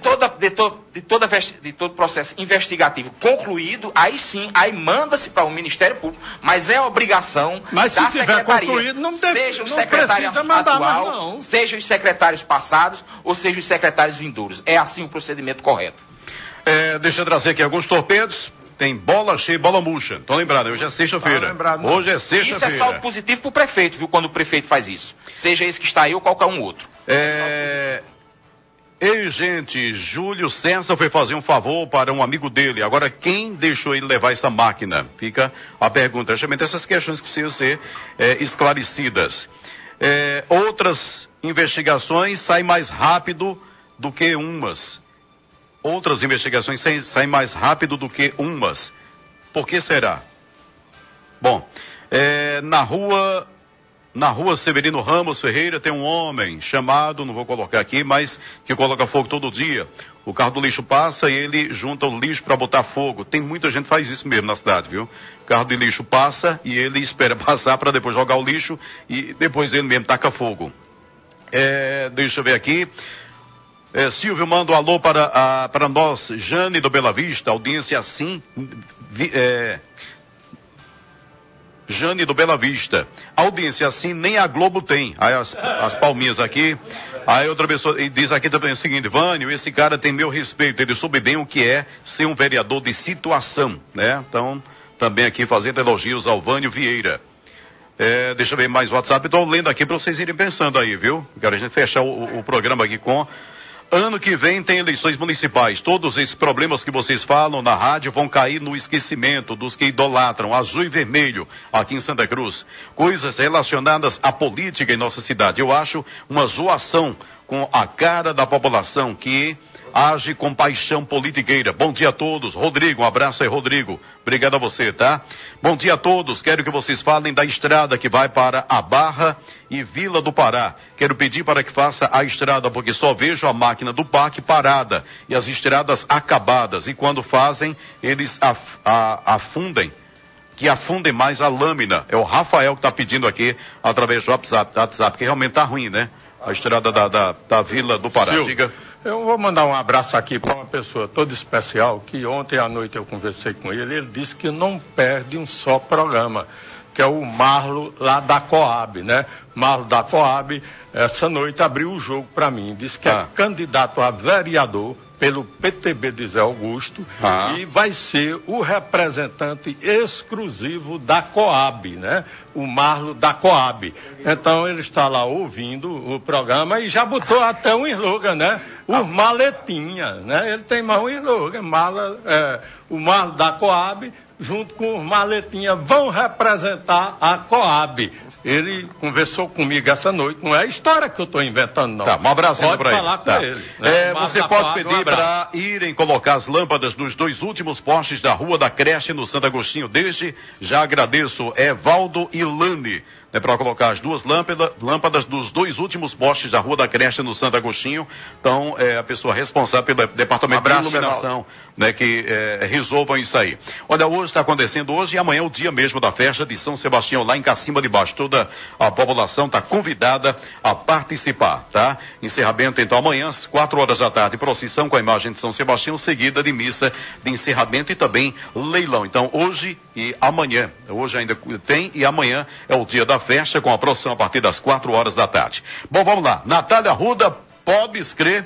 Depois de todo o processo investigativo concluído, aí sim, aí manda-se para o Ministério Público, mas é obrigação da Secretaria, seja o secretário atual, seja os secretários passados, ou seja os secretários vindouros. É assim o procedimento correto. Deixa eu trazer aqui alguns torpedos. Tem bola cheia e bola murcha. Estão lembrados? Hoje é sexta-feira. Hoje é sexta-feira. Isso é saldo positivo para o prefeito, viu? Quando o prefeito faz isso. Seja esse que está aí ou qualquer um outro. Ei, gente, Júlio César foi fazer um favor para um amigo dele. Agora, quem deixou ele levar essa máquina? Fica a pergunta. Justamente essas questões que precisam ser esclarecidas. Outras investigações saem mais rápido do que umas. Outras investigações saem mais rápido do que umas. Por que será? Bom, na rua Severino Ramos Ferreira tem um homem chamado, não vou colocar aqui, mas que coloca fogo todo dia. O carro do lixo passa e ele junta o lixo para botar fogo. Tem muita gente que faz isso mesmo na cidade, viu? O carro de lixo passa e ele espera passar para depois jogar o lixo e depois ele mesmo taca fogo. Deixa eu ver aqui. Silvio manda um alô para nós, Jane do Bela Vista, audiência assim... Jane do Bela Vista. Audiência assim nem a Globo tem. Aí as palminhas aqui. Aí outra pessoa diz aqui também o seguinte: Vânio, esse cara tem meu respeito. Ele soube bem o que é ser um vereador de situação, né? Então, também aqui fazendo elogios ao Vânio Vieira. Deixa eu ver mais WhatsApp. Estou lendo aqui para vocês irem pensando aí, viu? Quero a gente fechar o programa aqui com... Ano que vem tem eleições municipais. Todos esses problemas que vocês falam na rádio vão cair no esquecimento dos que idolatram azul e vermelho aqui em Santa Cruz. Coisas relacionadas à política em nossa cidade. Eu acho uma zoação com a cara da população que age com paixão politiqueira. Bom dia a todos. Rodrigo, um abraço aí, Rodrigo. Obrigado a você, tá? Bom dia a todos. Quero que vocês falem da estrada que vai para a Barra e Vila do Pará. Quero pedir para que faça a estrada, porque só vejo a máquina do PAC parada e as estradas acabadas. E quando fazem, eles afundem. Que afundem mais a lâmina. É o Rafael que está pedindo aqui através do WhatsApp, que realmente está ruim, né? A estrada da Vila do Pará. Silvio, diga. Eu vou mandar um abraço aqui para uma pessoa toda especial, que ontem à noite eu conversei com ele. Ele disse que não perde um só programa, que é o Marlo lá da Coab, né? Marlo da Coab, essa noite abriu o jogo para mim. Disse que é candidato a vereador pelo PTB de Zé Augusto e vai ser o representante exclusivo da Coab, né? O Marlo da Coab. Então ele está lá ouvindo o programa e já botou até um slogan, né? O Maletinha, né? Ele tem mais um slogan, o Marlo da Coab, junto com o Maletinha, vão representar a Coab. Ele conversou comigo essa noite, não é história que eu estou inventando, não. Tá, um abraço ainda para ele. Pode falar com ele. Né? Você pode pedir para irem colocar as lâmpadas nos 2 últimos postes da Rua da Creche, no Santo Agostinho. Desde já agradeço, Evaldo e Lani, né, para colocar as 2 lâmpadas dos 2 últimos postes da Rua da Creche, no Santo Agostinho. Então, a pessoa responsável pelo Departamento de Iluminação, né, que resolvam isso aí. Olha, hoje está acontecendo hoje e amanhã é o dia mesmo da festa de São Sebastião, lá em Cacimba de Baixo. Toda a população está convidada a participar, tá? Encerramento, então, amanhã, às 4 horas da tarde, procissão com a imagem de São Sebastião, seguida de missa de encerramento e também leilão. Então, hoje e amanhã, hoje ainda tem e amanhã é o dia da festa com a procissão a partir das 4 horas da tarde. Bom, vamos lá. Natália Arruda, pode escrever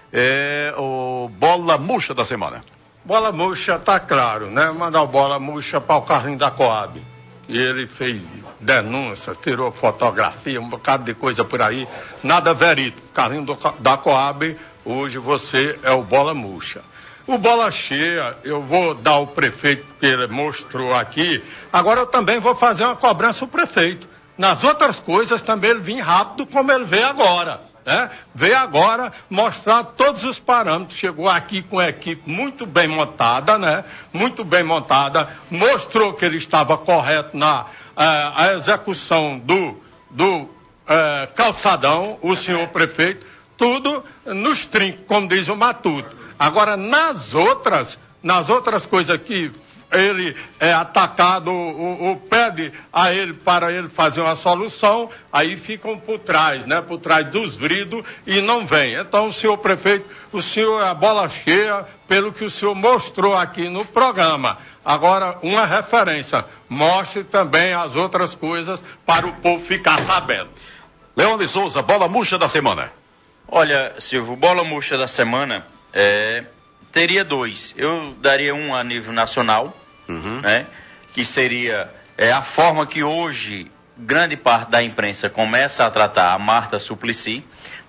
o Bola Murcha da semana. Bola Murcha, tá claro, né? Mandar o Bola Murcha para o Carlinho da Coab. E ele fez denúncias, tirou fotografia, um bocado de coisa por aí. Nada verídico. Carlinho da Coab, hoje você é o Bola Murcha. O Bola Cheia, eu vou dar ao prefeito, que ele mostrou aqui. Agora eu também vou fazer uma cobrança ao prefeito. Nas outras coisas também ele vem rápido, como ele veio agora. Né? Veio agora mostrar todos os parâmetros. Chegou aqui com a equipe muito bem montada, né? Muito bem montada. Mostrou que ele estava correto na a execução do calçadão, o senhor prefeito. Tudo nos trincos, como diz o Matuto. Agora, nas outras coisas que ele é atacado, ou pede a ele para ele fazer uma solução, aí ficam por trás, né? Por trás dos vridos e não vem. Então, o senhor prefeito, o senhor é a bola cheia pelo que o senhor mostrou aqui no programa. Agora, uma referência, mostre também as outras coisas para o povo ficar sabendo. Leão de Souza, bola murcha da semana. Olha, Silvio, bola murcha da semana teria 2. Eu daria um a nível nacional, né? Que seria a forma que hoje grande parte da imprensa começa a tratar a Marta Suplicy,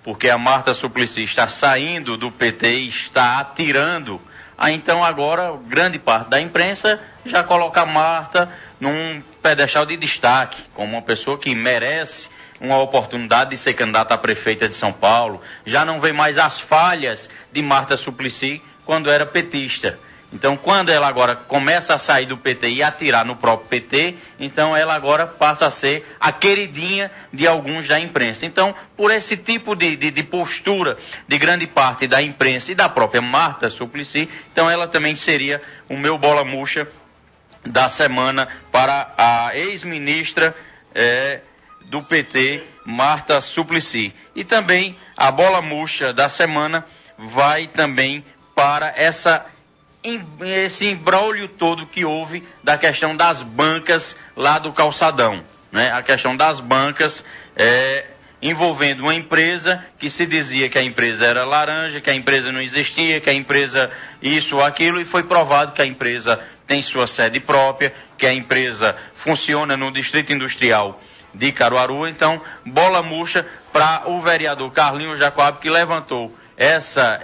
porque a Marta Suplicy está saindo do PT e está atirando, aí então agora grande parte da imprensa já coloca a Marta num pedestal de destaque, como uma pessoa que merece uma oportunidade de ser candidata a prefeita de São Paulo, já não vê mais as falhas de Marta Suplicy quando era petista. Então, quando ela agora começa a sair do PT e atirar no próprio PT, então ela agora passa a ser a queridinha de alguns da imprensa. Então, por esse tipo de postura de grande parte da imprensa e da própria Marta Suplicy, então ela também seria o meu bola murcha da semana para a ex-ministra do PT, Marta Suplicy. E também a bola murcha da semana vai também para esse imbróglio todo que houve da questão das bancas lá do calçadão, né? A questão das bancas envolvendo uma empresa que se dizia que a empresa era laranja, que a empresa não existia, que a empresa isso ou aquilo, e foi provado que a empresa tem sua sede própria, que a empresa funciona no Distrito Industrial de Caruaru. Então, bola murcha para o vereador Carlinhos Jacob, que levantou essa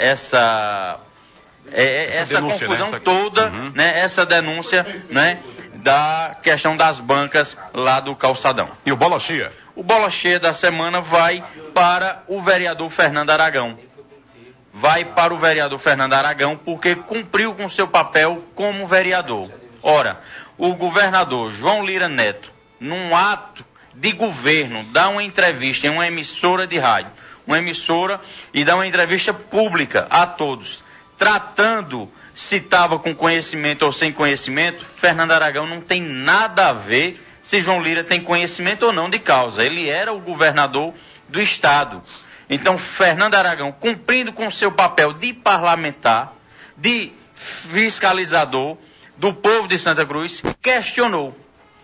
denúncia, confusão, né? Toda, né? Essa denúncia, né? Da questão das bancas lá do calçadão. E o bola cheia? O bola cheia da semana vai para o vereador Fernando Aragão. Vai para o vereador Fernando Aragão porque cumpriu com seu papel como vereador. Ora, o governador João Lira Neto, num ato de governo, dá uma entrevista em uma emissora de rádio, e dá uma entrevista pública a todos, tratando se estava com conhecimento ou sem conhecimento. Fernando Aragão não tem nada a ver se João Lira tem conhecimento ou não de causa. Ele era o governador do estado. Então, Fernando Aragão, cumprindo com seu papel de parlamentar, de fiscalizador do povo de Santa Cruz, questionou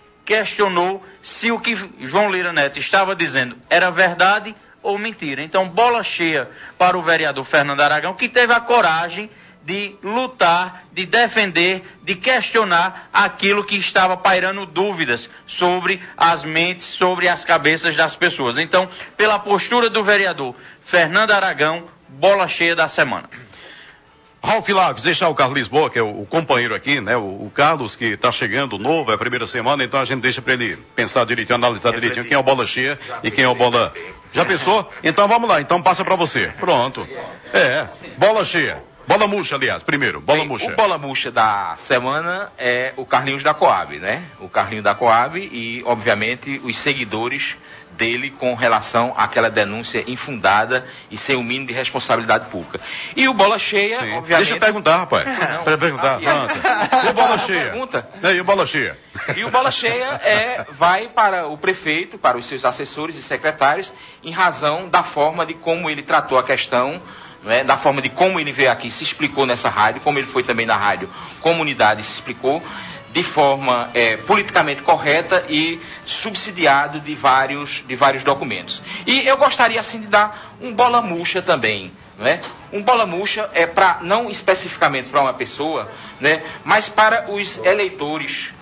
se o que João Lira Neto estava dizendo era verdade ou mentira. Então, bola cheia para o vereador Fernando Aragão, que teve a coragem de lutar, de defender, de questionar aquilo que estava pairando dúvidas sobre as mentes, sobre as cabeças das pessoas. Então, pela postura do vereador Fernando Aragão, bola cheia da semana. Ralf Lagos, deixar o Carlos Lisboa, que é o companheiro aqui, né? O Carlos, que está chegando novo, é a primeira semana, então a gente deixa para ele pensar direitinho, analisar direitinho quem é o bola cheia e quem é o bola... Já pensou? Então vamos lá, então passa para você. Pronto. Bola cheia. Bola murcha, aliás, primeiro, bola murcha. O bola murcha da semana é o Carlinhos da Coab, né? O Carlinhos da Coab e, obviamente, os seguidores dele com relação àquela denúncia infundada e sem o mínimo de responsabilidade pública. E o bola cheia, sim, obviamente... Deixa eu perguntar, rapaz. Para perguntar, pronto. E o bola cheia? Pergunta. E o bola cheia? E o bola cheia vai para o prefeito, para os seus assessores e secretários, em razão da forma de como ele tratou a questão, né, da forma de como ele veio aqui, se explicou nessa rádio, como ele foi também na rádio Comunidade, se explicou de forma politicamente correta e subsidiado de vários documentos. E eu gostaria assim de dar um bola murcha também, né? Um bola murcha não especificamente para uma pessoa, né, mas para os eleitores,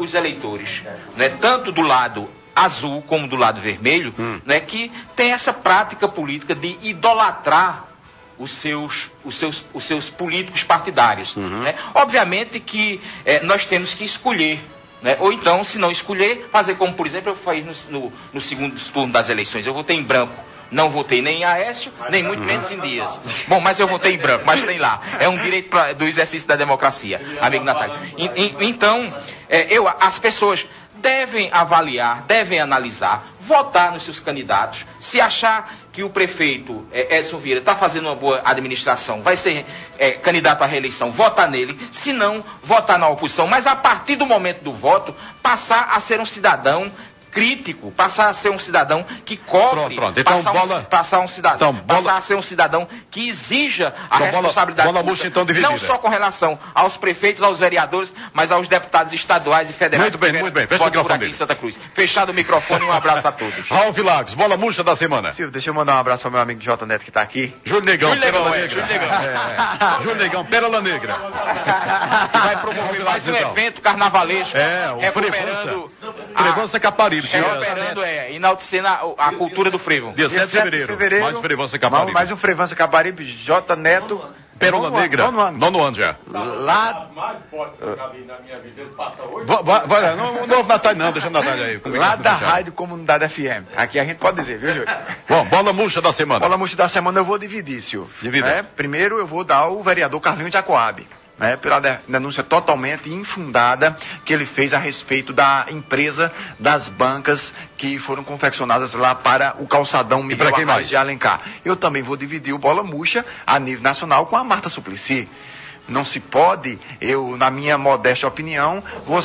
né, tanto do lado azul como do lado vermelho, né, que tem essa prática política de idolatrar os seus políticos partidários. Né? Obviamente que nós temos que escolher, né? Ou então, se não escolher, fazer como, por exemplo, eu fiz no segundo turno das eleições. Eu votei em branco. Não votei nem em Aécio, nem muito menos em Dias. Bom, mas eu votei em branco, mas tem lá. É um direito do exercício da democracia, amigo Natália. Então, as pessoas devem avaliar, devem analisar, votar nos seus candidatos. Se achar que o prefeito Edson Vieira está fazendo uma boa administração, vai ser candidato à reeleição, votar nele. Se não, votar na oposição. Mas a partir do momento do voto, passar a ser um cidadão crítico, passar a ser um cidadão que cobre, então, passar a ser um cidadão que exija a responsabilidade pública, então, não só com relação aos prefeitos, aos vereadores, mas aos deputados estaduais e federais. Muito bem. Fecha o microfone aqui em Santa Cruz. Fechado o microfone e um abraço a todos. Ralf Lagos, bola murcha da semana. Silvio, deixa eu mandar um abraço para meu amigo J. Neto que está aqui. Júlio Negão, Pérola Negra. Júlio Negão, Pérola Negra. Vai promover mais um evento carnavalesco. O Frevança Caparibe. Recuperando, enaltecendo a cultura do frevo. Dia 7 de fevereiro. Mais Frevança Caparibe. Mais um Frevança Caparibe, J. Neto. Pérola Negra. Nono ano já. Lá. Mais forte que eu já vi na minha vida, ele passa hoje. Vai, não houve Natália não, deixa a Natália aí. Lá da Rádio Comunidade FM. Aqui a gente pode dizer, viu, Júlio? Bom, bola murcha da semana. Bola murcha da semana eu vou dividir, Silvio. Primeiro eu vou dar ao vereador Carlinhos de Acoabe. Pela denúncia totalmente infundada que ele fez a respeito da empresa das bancas que foram confeccionadas lá para o calçadão Miguel Arraes de Alencar. Eu também vou dividir o Bola Murcha a nível nacional com a Marta Suplicy. Não se pode, na minha modesta opinião,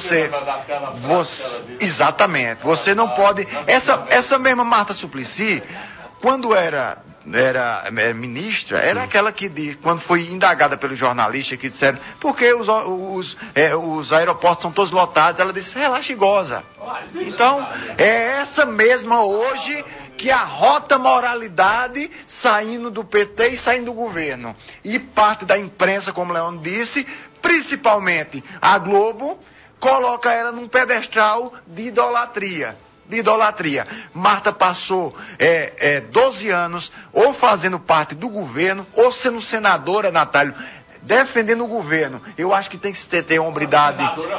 exatamente, você não pode, essa mesma Marta Suplicy, quando era ministra, era aquela que, quando foi indagada pelos jornalistas que disseram, porque os aeroportos são todos lotados, ela disse, relaxa e goza. Então, é essa mesma hoje que arrota a moralidade saindo do PT e saindo do governo. E parte da imprensa, como o Leão disse, principalmente a Globo, coloca ela num pedestal de idolatria. Marta passou 12 anos ou fazendo parte do governo ou sendo senadora, Natália, defendendo o governo. Eu acho que tem que se ter hombridade,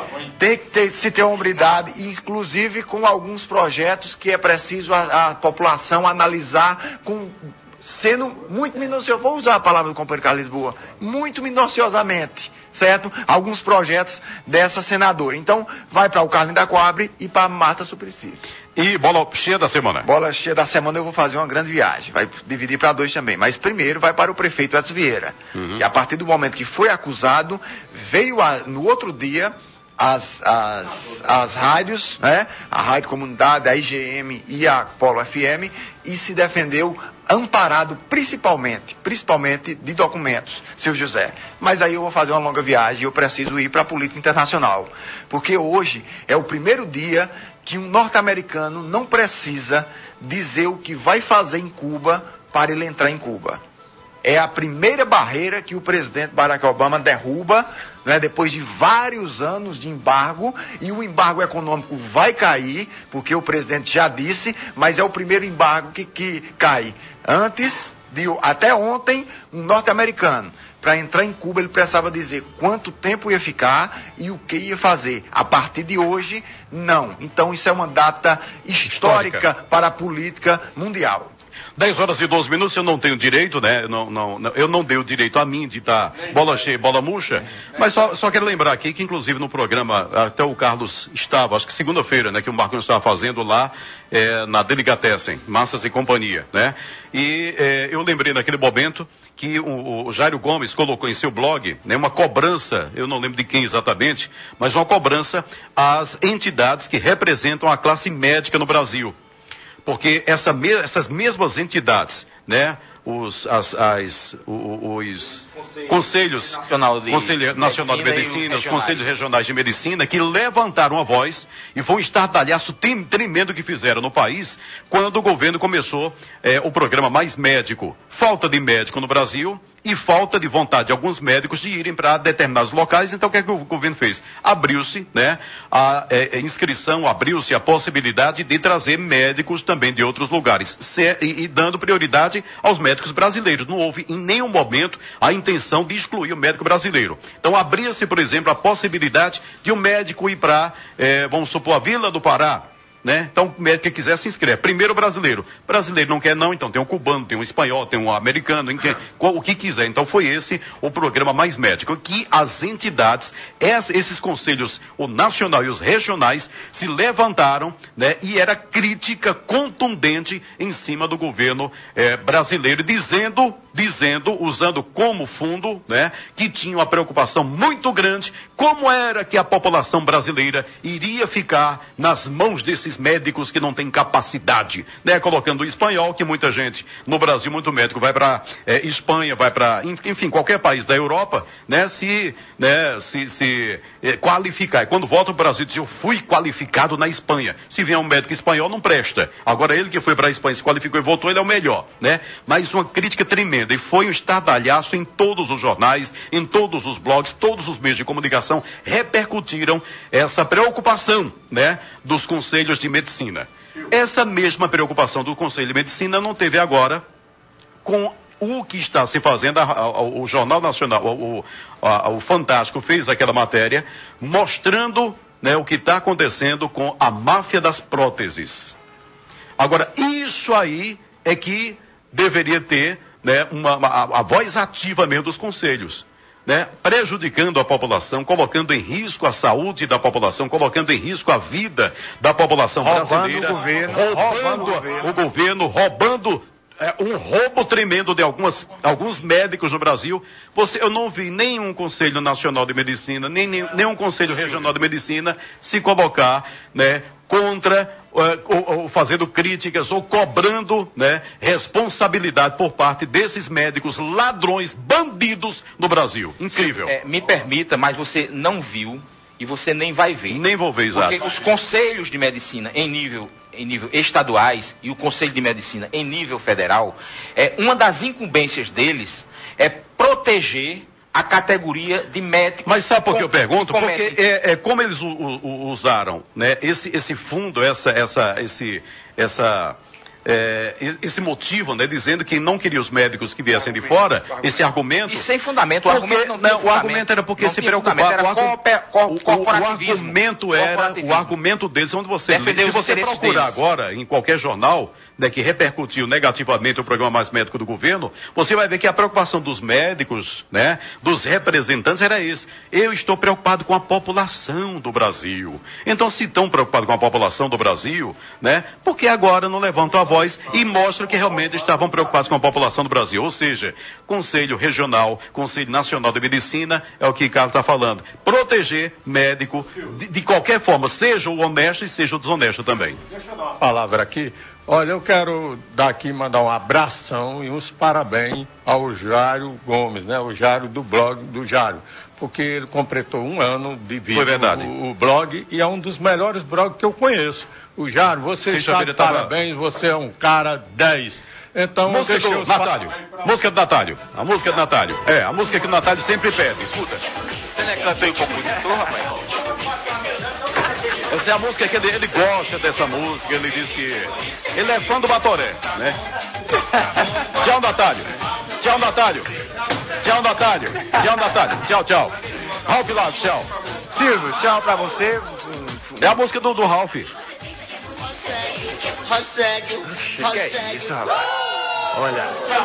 inclusive com alguns projetos que é preciso a população analisar sendo muito minucioso, vou usar a palavra do companheiro Carlos Lisboa, muito minuciosamente, certo? Alguns projetos dessa senadora. Então, vai para o Carlinhos da Coabre e para a Marta Suplicy. E bola cheia da semana? Bola cheia da semana eu vou fazer uma grande viagem. Vai dividir para 2 também. Mas primeiro vai para o prefeito Edson Vieira. Que a partir do momento que foi acusado, veio no outro dia as rádios, a Rádio Comunidade, a IGM e a Polo FM, e se defendeu amparado principalmente de documentos, seu José. Mas aí eu vou fazer uma longa viagem e eu preciso ir para a política internacional. Porque hoje é o primeiro dia que um norte-americano não precisa dizer o que vai fazer em Cuba para ele entrar em Cuba. É a primeira barreira que o presidente Barack Obama derruba, depois de vários anos de embargo, e o embargo econômico vai cair, porque o presidente já disse, mas é o primeiro embargo que cai. Até ontem, um norte-americano, para entrar em Cuba, ele precisava dizer quanto tempo ia ficar e o que ia fazer. A partir de hoje, não. Então, isso é uma data histórica para a política mundial. 10 horas e 12 minutos, eu não tenho direito, eu não dei o direito a mim de estar bola cheia, bola murcha, mas só quero lembrar aqui que, inclusive, no programa, até o Carlos estava, acho que segunda-feira, que o Marcos estava fazendo lá, na Delicatessen, Massas e Companhia, E eu lembrei naquele momento que o Jairo Gomes colocou em seu blog, uma cobrança, eu não lembro de quem exatamente, mas uma cobrança às entidades que representam a classe médica no Brasil. Porque essas mesmas entidades, os Conselhos Nacional de Medicina, os Conselhos Regionais de Medicina, que levantaram a voz, e foi um estardalhaço tremendo que fizeram no país, quando o governo começou o programa Mais Médico. Falta de médico no Brasil e falta de vontade de alguns médicos de irem para determinados locais. Então o que é que o governo fez? Abriu-se a inscrição, abriu-se a possibilidade de trazer médicos também de outros lugares, e dando prioridade aos médicos brasileiros. Não houve em nenhum momento a intenção de excluir o médico brasileiro. Então abria-se, por exemplo, a possibilidade de um médico ir para, vamos supor, a Vila do Pará. Então, o médico que quiser se inscreve. Primeiro brasileiro. Brasileiro não quer não, então tem um cubano, tem um espanhol, tem um americano, o que quiser. Então foi esse o programa Mais Médico, que as entidades, esses conselhos, o nacional e os regionais, se levantaram, e era crítica contundente em cima do governo brasileiro, dizendo, usando como fundo, que tinha uma preocupação muito grande, como era que a população brasileira iria ficar nas mãos desses médicos que não têm capacidade, colocando o espanhol, que muita gente no Brasil, muito médico vai para Espanha, vai para, enfim, qualquer país da Europa, se qualificar. E quando volta ao Brasil, diz, eu fui qualificado na Espanha. Se vier um médico espanhol, não presta. Agora ele que foi para a Espanha, se qualificou e voltou, ele é o melhor, Mas uma crítica tremenda, e foi um estardalhaço em todos os jornais, em todos os blogs, todos os meios de comunicação repercutiram essa preocupação, dos conselhos de medicina. Essa mesma preocupação do Conselho de Medicina não teve agora com o que está se fazendo. O Jornal Nacional, o Fantástico fez aquela matéria mostrando, né, o que está acontecendo com a máfia das próteses. Agora, isso aí é que deveria ter, né, a voz ativa mesmo dos conselhos, né, prejudicando a população, colocando em risco a saúde da população, colocando em risco a vida da população brasileira, roubando um roubo tremendo de alguns médicos no Brasil. Eu não vi nenhum Conselho Nacional de Medicina, nenhum Conselho Regional de Medicina se colocar, né, contra, ou fazendo críticas, ou cobrando, né, responsabilidade por parte desses médicos ladrões, bandidos no Brasil. Incrível. Me permita, mas você não viu e você nem vai ver. Nem vou ver, exato. Porque os conselhos de medicina em nível estaduais e o Conselho de Medicina em nível federal, uma das incumbências deles é proteger a categoria de médicos. Mas sabe por que eu pergunto? Porque como eles usaram, né, esse fundo, esse motivo, né, dizendo que não queria os médicos que viessem de fora, esse argumento... E sem fundamento, o argumento não tem fundamento. O argumento era porque se preocupava... O argumento deles, onde você lê, se você procurar agora em qualquer jornal, né, que repercutiu negativamente o programa Mais Médico do governo, você vai ver que a preocupação dos médicos, né, dos representantes era isso. Eu estou preocupado com a população do Brasil. Então, se estão preocupados com a população do Brasil, né, por que agora não levantam a voz e mostram que realmente estavam preocupados com a população do Brasil? Ou seja, Conselho Regional, Conselho Nacional de Medicina, é o que Carlos está falando. Proteger médico de qualquer forma, seja o honesto e seja o desonesto também. Deixa eu dar uma palavra aqui. Olha, eu quero mandar um abração e uns parabéns ao Jário Gomes, né? O Jário do blog do Jário, porque ele completou 1 ano de vida. Foi verdade. O blog, e é um dos melhores blogs que eu conheço. O Jário, você está de parabéns, você é um cara 10. Então, música do Natália. Música do Natália. A música do Natália. A música que o Natália sempre pede. Escuta. Você não é cantor e compositor, rapaz? Essa é a música que ele gosta dessa música. Ele diz que ele é fã do Batoré, né? Tchau, Natália. Tchau, Natália. Tchau, Natália. Tchau, Natália. Tchau, tchau. Ralph lá, tchau. Silvio, tchau pra você. É a música do Ralph. Que é isso, rapaz? Olha.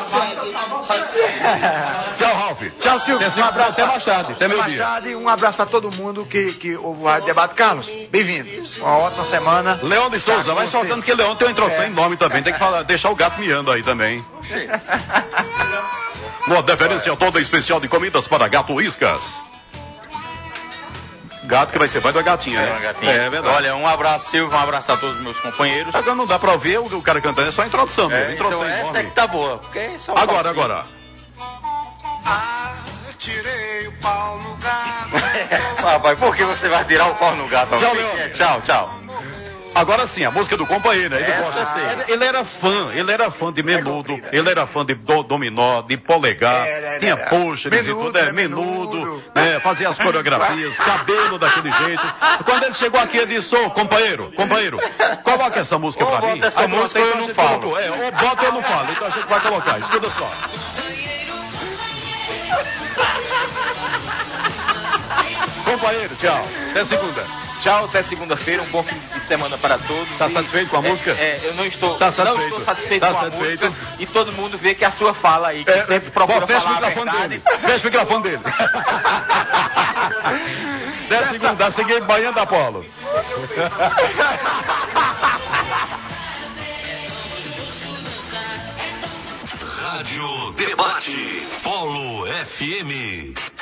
Tchau, Ralph. Tchau, Silvio. Um abraço até mais tarde. Até meu dia. Um abraço para todo mundo que ouve o Rádio Debate. Carlos, bem-vindo. Uma ótima semana. Leão de Souza, vai soltando que Leão tem uma introdução enorme também. Tem que deixar o gato miando aí também. Uma deferência toda especial de comidas para Gato Iscas. Gato que vai ser pai da gatinha, né? É verdade. Olha, um abraço, Silvio, um abraço a todos os meus companheiros. Agora não dá pra ouvir o cara cantando, é só a introdução mesmo. Então essa é que tá boa. Porque só agora. Tirei o pau no gato. Rapaz, por que você vai tirar o pau no gato? Tchau, Leão. Tchau. Agora sim, a música do companheiro, né? Ele era fã de Menudo, ele era fã de Dominó, de Polegar, tinha pôsteres e tudo, menudo, né? Fazia as coreografias, cabelo daquele jeito. Quando ele chegou aqui, ele disse, companheiro, coloca essa música pra mim. Essa música eu não falo. Ou bota eu não falo, então a gente vai colocar, escuta só. Companheiro, tchau, até segunda. Tchau, até segunda-feira, um bom fim de semana para todos. Está satisfeito com a música? Eu não estou satisfeito com a música. E todo mundo vê que a sua fala aí, que sempre procura falar a verdade. Fecha o microfone dele. Até segunda, a seguir, Baiano da Polo. Rádio Debate, Polo FM.